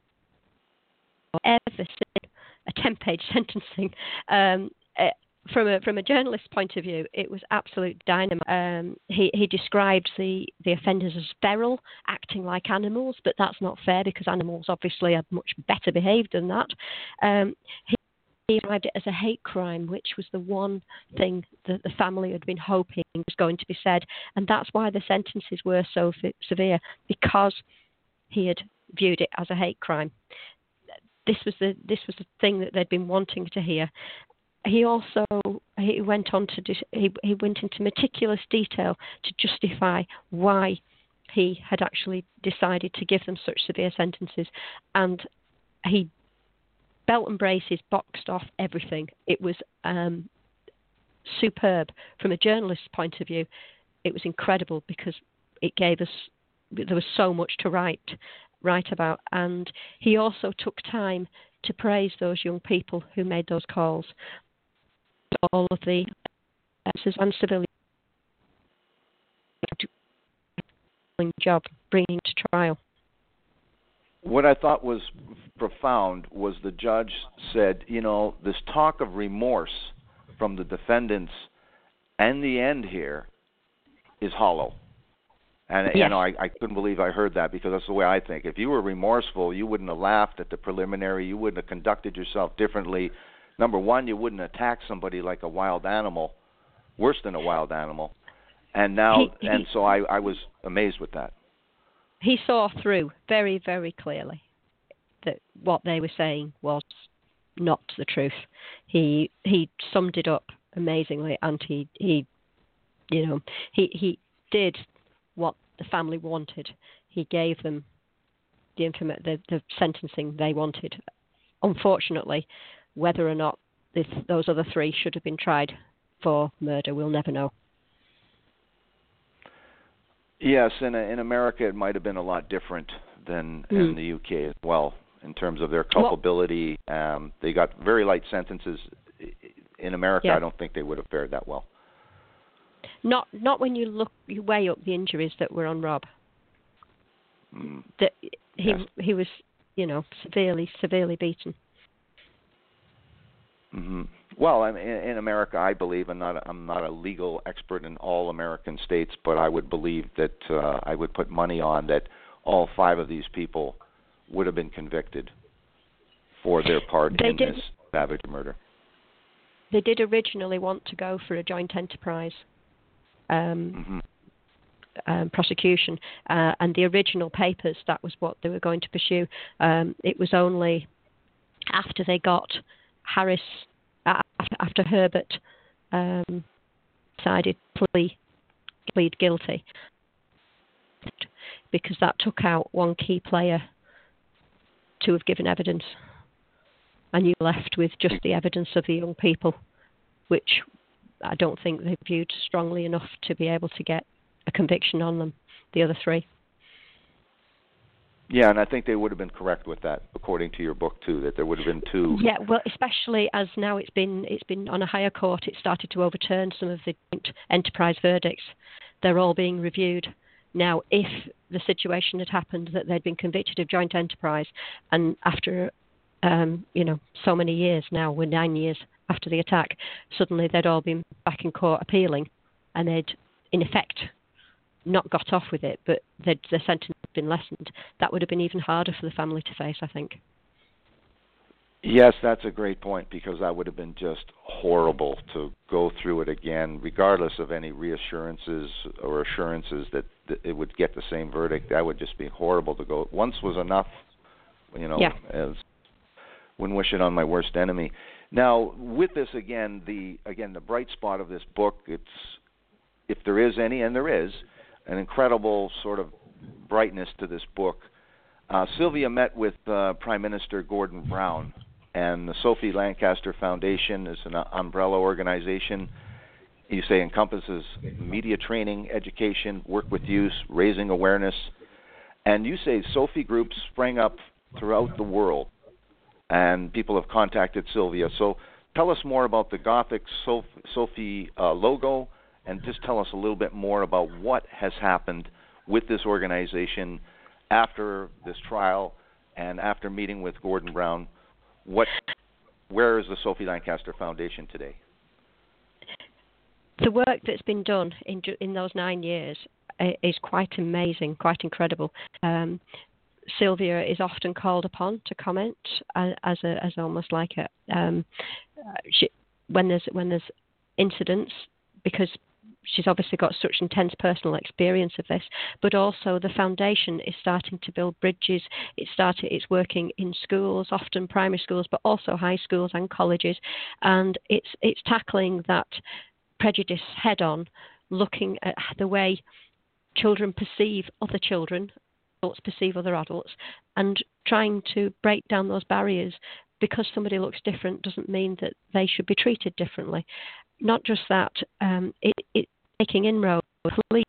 Ever seen a 10-page sentencing? From a journalist's point of view, it was absolute dynamite. He described the offenders as feral, acting like animals, but that's not fair because animals obviously are much better behaved than that. He described it as a hate crime, which was the one thing that the family had been hoping was going to be said, and that's why the sentences were so severe, because he had viewed it as a hate crime. This was the thing that they'd been wanting to hear. He went into meticulous detail to justify why he had actually decided to give them such severe sentences, and he belt and braces boxed off everything. It was superb. From a journalist's point of view, it was incredible because it gave us, there was so much to write about, and he also took time to praise those young people who made those calls. All of the officers and civilians job bringing to trial. What I thought was profound was the judge said, this talk of remorse from the defendants and the end here is hollow. And yes. I couldn't believe I heard that, because that's the way I think. If you were remorseful, you wouldn't have laughed at the preliminary. You wouldn't have conducted yourself differently. Number one, you wouldn't attack somebody like a wild animal, worse than a wild animal. And now, so I was amazed with that. He saw through very, very clearly that what they were saying was not the truth. He summed it up amazingly, and he did what the family wanted. He gave them the sentencing they wanted. Unfortunately, whether or not those other three should have been tried for murder, we'll never know. Yes, in America it might have been a lot different than in the UK as well, in terms of their culpability. They got very light sentences. In America, I don't think they would have fared that well. Not when you weigh up the injuries that were on Rob. That he was, severely beaten. Mm-hmm. Well, in America, I believe, I'm not a legal expert in all American states, but I would believe that I would put money on that all 5 of these people would have been convicted for their part in this savage murder. They did originally want to go for a joint enterprise. prosecution. And the original papers, that was what they were going to pursue. It was only after they got Harris, after Herbert decided to plead guilty, because that took out one key player to have given evidence. And you were left with just the evidence of the young people, which I don't think they viewed strongly enough to be able to get a conviction on them, the other three. Yeah, and I think they would have been correct with that, according to your book too, that there would have been two. Yeah, well, especially as now it's been on a higher court. It started to overturn some of the joint enterprise verdicts. They're all being reviewed now. If the situation had happened that they'd been convicted of joint enterprise, and after so many years now, we're 9 years after the attack, suddenly they'd all been back in court appealing, and they'd in effect not got off with it, but their sentence had been lessened. That would have been even harder for the family to face, I think. Yes, that's a great point, because that would have been just horrible to go through it again, regardless of any reassurances or assurances that it would get the same verdict. That would just be horrible to go. Once was enough, as wouldn't wish it on my worst enemy. Now, with this again, the bright spot of this book, it's, if there is any, and there is, an incredible sort of brightness to this book. Sylvia met with Prime Minister Gordon Brown, and the Sophie Lancaster Foundation is an umbrella organization. You say encompasses media training, education, work with youth, raising awareness, and you say Sophie groups sprang up throughout the world, and people have contacted Sylvia. So tell us more about the Gothic Sophie logo, and just tell us a little bit more about what has happened with this organization after this trial and after meeting with Gordon Brown. Where is the Sophie Lancaster Foundation today? The work that's been done in those 9 years is quite amazing, quite incredible. Sylvia is often called upon to comment as almost like when there's incidents, because she's obviously got such intense personal experience of this, but also the foundation is starting to build bridges. It's working in schools, often primary schools, but also high schools and colleges, and it's tackling that prejudice head on, looking at the way children perceive other children, adults perceive other adults, and trying to break down those barriers. Because somebody looks different doesn't mean that they should be treated differently. Not just that, it's making inroads. Police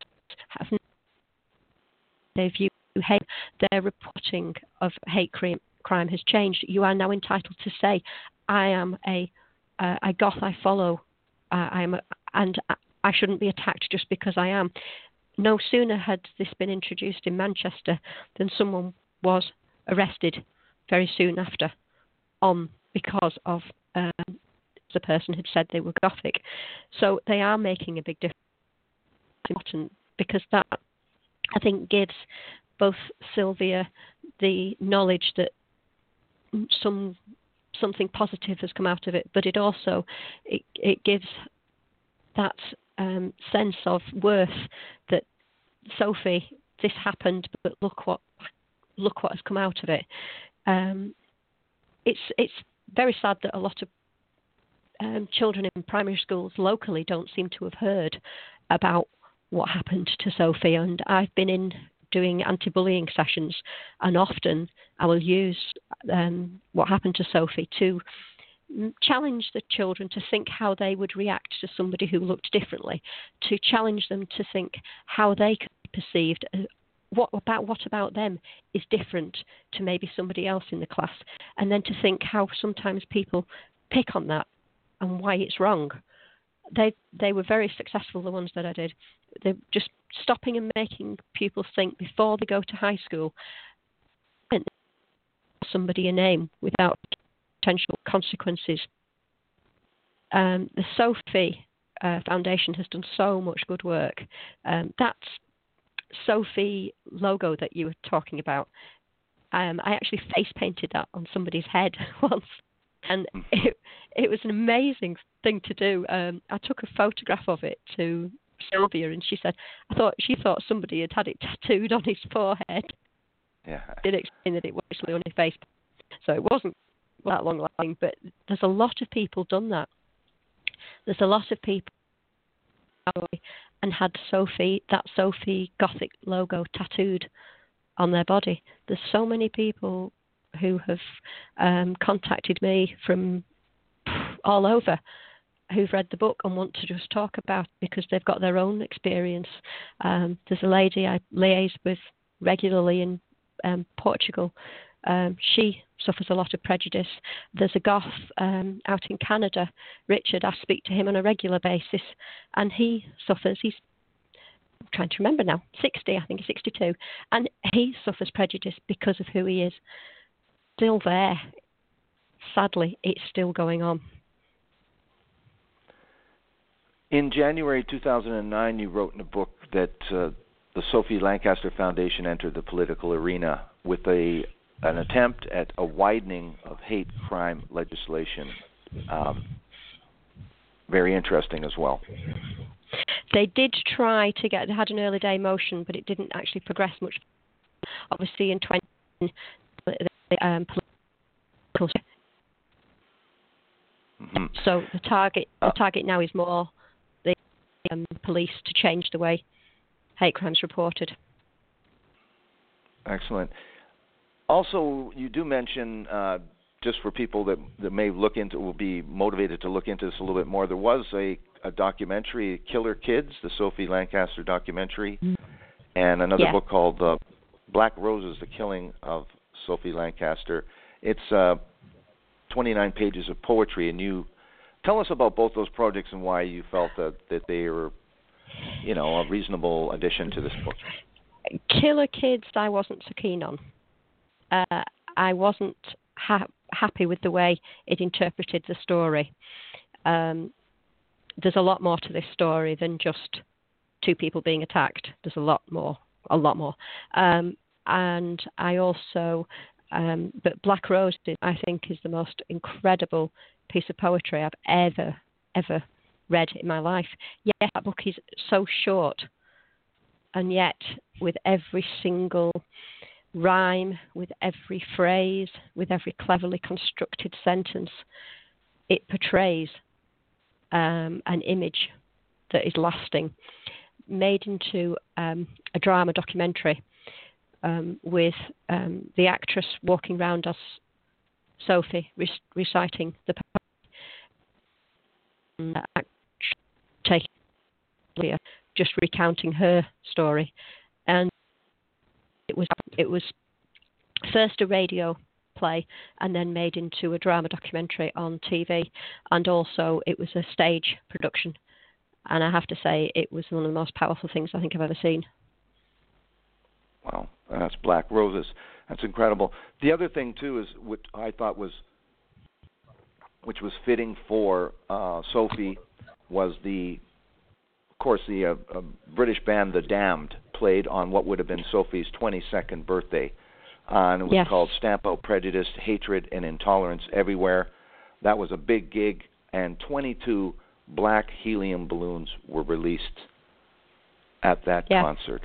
they view hate. Their reporting of hate crime has changed. You are now entitled to say, "I am a goth. I follow. And I shouldn't be attacked just because I am." No sooner had this been introduced in Manchester than someone was arrested very soon after, because of the person had said they were Gothic. So they are making a big difference. Important, because that, I think, gives both Sylvia the knowledge that something positive has come out of it, but it also it gives that sense of worth that Sophie, this happened, but look what has come out of it. It's very sad that a lot of children in primary schools locally don't seem to have heard about what happened to Sophie, and I've been in doing anti-bullying sessions, and often I will use what happened to Sophie to challenge the children to think how they would react to somebody who looked differently, to challenge them to think how they could be perceived, what about them is different to maybe somebody else in the class, and then to think how sometimes people pick on that and why it's wrong. They were very successful, the ones that I did. They're just stopping and making pupils think before they go to high school and somebody a name without potential consequences. The Sophie Foundation has done so much good work. That Sophie logo that you were talking about, I actually face painted that on somebody's head once. And it was an amazing thing to do. I took a photograph of it to Sylvia, and she said, she thought somebody had it tattooed on his forehead. Yeah. Did explain that it was actually on his face, so it wasn't that long lasting. But there's a lot of people done that. There's a lot of people and had that Sophie Gothic logo tattooed on their body. There's so many people who have contacted me from all over, who've read the book and want to just talk about it because they've got their own experience. There's a lady I liaise with regularly in Portugal. She suffers a lot of prejudice. There's a goth out in Canada, Richard. I speak to him on a regular basis, and he suffers. I'm trying to remember now, 60, I think he's 62, and he suffers prejudice because of who he is. Still there. Sadly, it's still going on. In January 2009, you wrote in a book that the Sophie Lancaster Foundation entered the political arena with an attempt at a widening of hate crime legislation. Very interesting as well. They did try to they had an early day motion, but it didn't actually progress much. Obviously, in 2010, political. Mm-hmm. So the target now is more the police to change the way hate crimes reported. Excellent. Also, you do mention, just for people that may will be motivated to look into this a little bit more, there was a documentary, Killer Kids, the Sophie Lancaster documentary, and another book called Black Roses, The Killing of Sophie Lancaster. It's 29 pages of poetry, and you tell us about both those projects and why you felt that they were, a reasonable addition to this book. Killer Kids, I wasn't so keen on. I wasn't happy with the way it interpreted the story. There's a lot more to this story than just two people being attacked. There's a lot more. And I also, but Black Roses, I think, is the most incredible piece of poetry I've ever read in my life. Yes, that book is so short, and yet with every single rhyme, with every phrase, with every cleverly constructed sentence, it portrays an image that is lasting, made into a drama documentary with the actress walking around us, Sophie, reciting the poem, just recounting her story. And it was first a radio play and then made into a drama documentary on TV, and also it was a stage production, and I have to say it was one of the most powerful things I think I've ever seen. Wow, that's Black Roses. That's incredible. The other thing too is what I thought which was fitting for Sophie, was the British band The Damned played on what would have been Sophie's 22nd birthday. And it was called Stamp Out Prejudice, Hatred, and Intolerance Everywhere. That was a big gig, and 22 black helium balloons were released at that concert.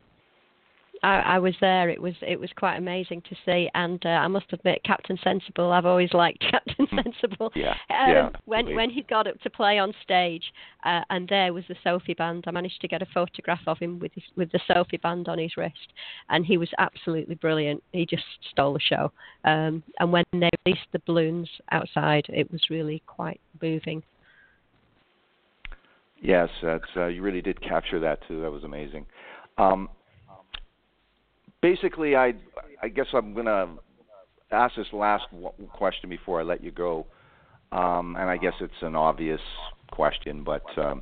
I was there. It was quite amazing to see, and I must admit, Captain Sensible. I've always liked Captain Sensible. When he got up to play on stage, and there was the Sophie band, I managed to get a photograph of him with the Sophie band on his wrist, and he was absolutely brilliant. He just stole the show. And when they released the balloons outside, it was really quite moving. Yes, that's you really did capture that too. That was amazing. Basically, I guess I'm going to ask this last question before I let you go, and I guess it's an obvious question, but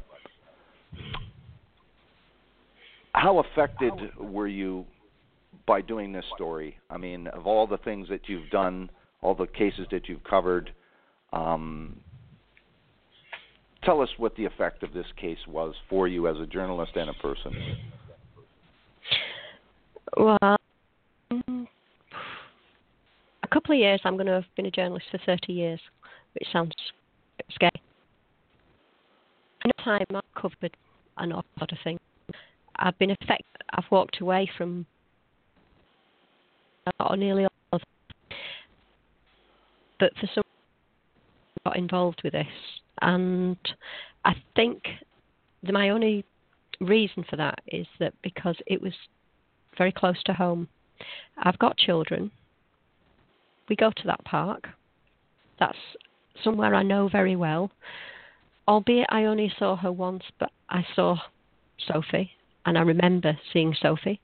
how affected were you by doing this story? I mean, of all the things that you've done, all the cases that you've covered, tell us what the effect of this case was for you as a journalist and a person. Well, a couple of years. I'm going to have been a journalist for 30 years, which sounds scary. In time, I've covered an awful lot of things. I've been affected. I've walked away from nearly all of them. But for some reason, I got involved with this. And I think my only reason for that is that because it was very close to home. I've got children. We go to that park. That's somewhere I know very well. Albeit I only saw her once, but I saw Sophie, and I remember seeing Sophie.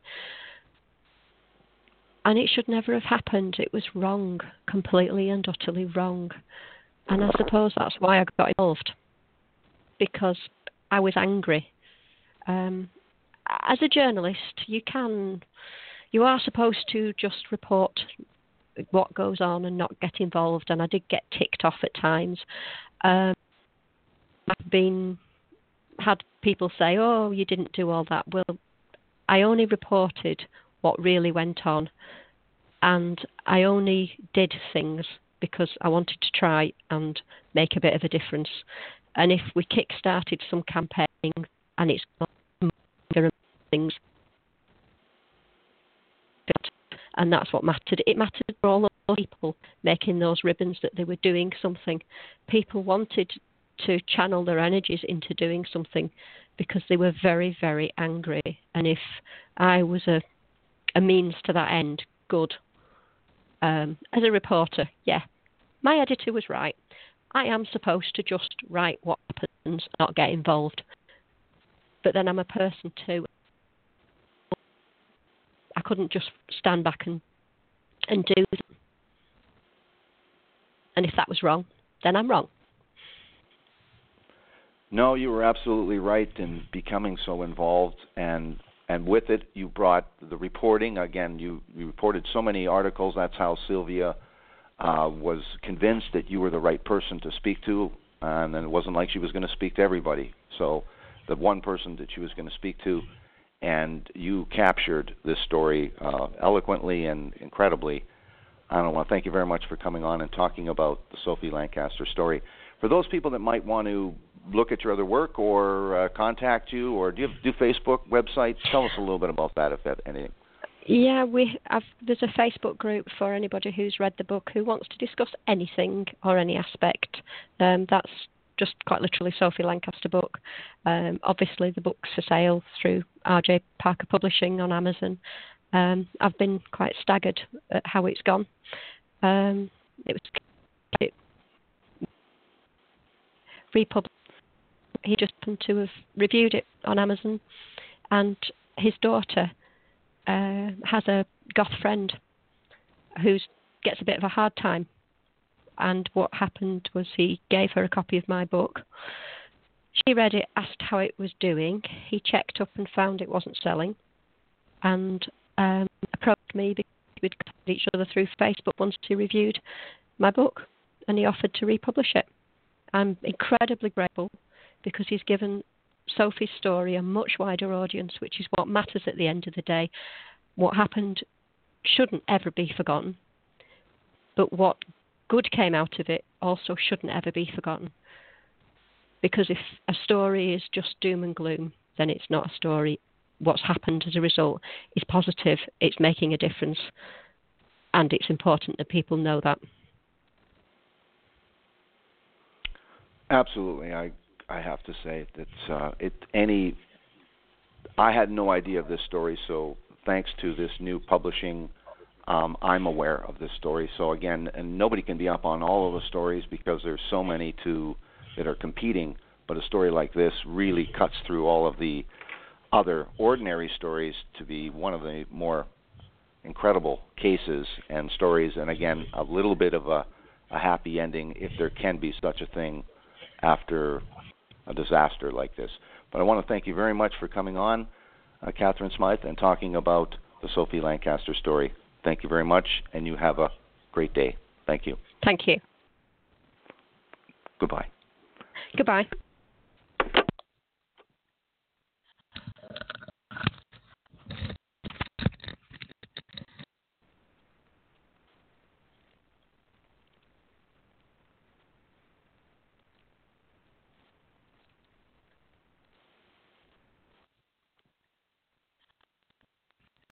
And it should never have happened. It was wrong, completely and utterly wrong. And I suppose that's why I got involved, because I was angry. As a journalist, you are supposed to just report what goes on and not get involved, and I did get ticked off at times. I've had people say, "Oh, you didn't do all that." Well, I only reported what really went on, and I only did things because I wanted to try and make a bit of a difference. And if we kick-started some campaigning and it's things, and that's what mattered. It mattered for all those people making those ribbons that they were doing something. People wanted to channel their energies into doing something because they were very, very angry. And if I was a means to that end, good. As a reporter, yeah, my editor was right. I am supposed to just write what happens, not get involved. But then I'm a person too. I couldn't just stand back and do that. And if that was wrong, then I'm wrong. No, you were absolutely right in becoming so involved, and with it, you brought the reporting. Again, you reported so many articles. That's how Sylvia was convinced that you were the right person to speak to, and then it wasn't like she was going to speak to everybody. So the one person that she was going to speak to, and you captured this story eloquently and incredibly. I want to thank you very much for coming on and talking about the Sophie Lancaster story. For those people that might want to look at your other work or contact you, or do Facebook websites? Tell us a little bit about that, if anything. Yeah, there's a Facebook group for anybody who's read the book who wants to discuss anything or any aspect. That's just quite literally Sophie Lancaster book. Obviously, the book's for sale through R.J. Parker Publishing on Amazon. I've been quite staggered at how it's gone. It republished. He just happened to have reviewed it on Amazon, and his daughter has a goth friend who gets a bit of a hard time. And what happened was he gave her a copy of my book. She read it, asked how it was doing. He checked up and found it wasn't selling, and approached me because we'd contacted each other through Facebook once he reviewed my book, and he offered to republish it. I'm incredibly grateful because he's given Sophie's story a much wider audience, which is what matters at the end of the day. What happened shouldn't ever be forgotten, but what good came out of it also shouldn't ever be forgotten. Because if a story is just doom and gloom, then it's not a story. What's happened as a result is positive, it's making a difference, and it's important that people know that. Absolutely. I have to say that I had no idea of this story, so thanks to this new publishing, I'm aware of this story. So again, and nobody can be up on all of the stories because there's so many that are competing, but a story like this really cuts through all of the other ordinary stories to be one of the more incredible cases and stories, and again, a little bit of a happy ending, if there can be such a thing after a disaster like this. But I want to thank you very much for coming on, Catherine Smythe, and talking about the Sophie Lancaster story. Thank you very much, and you have a great day. Thank you. Thank you. Goodbye. Goodbye.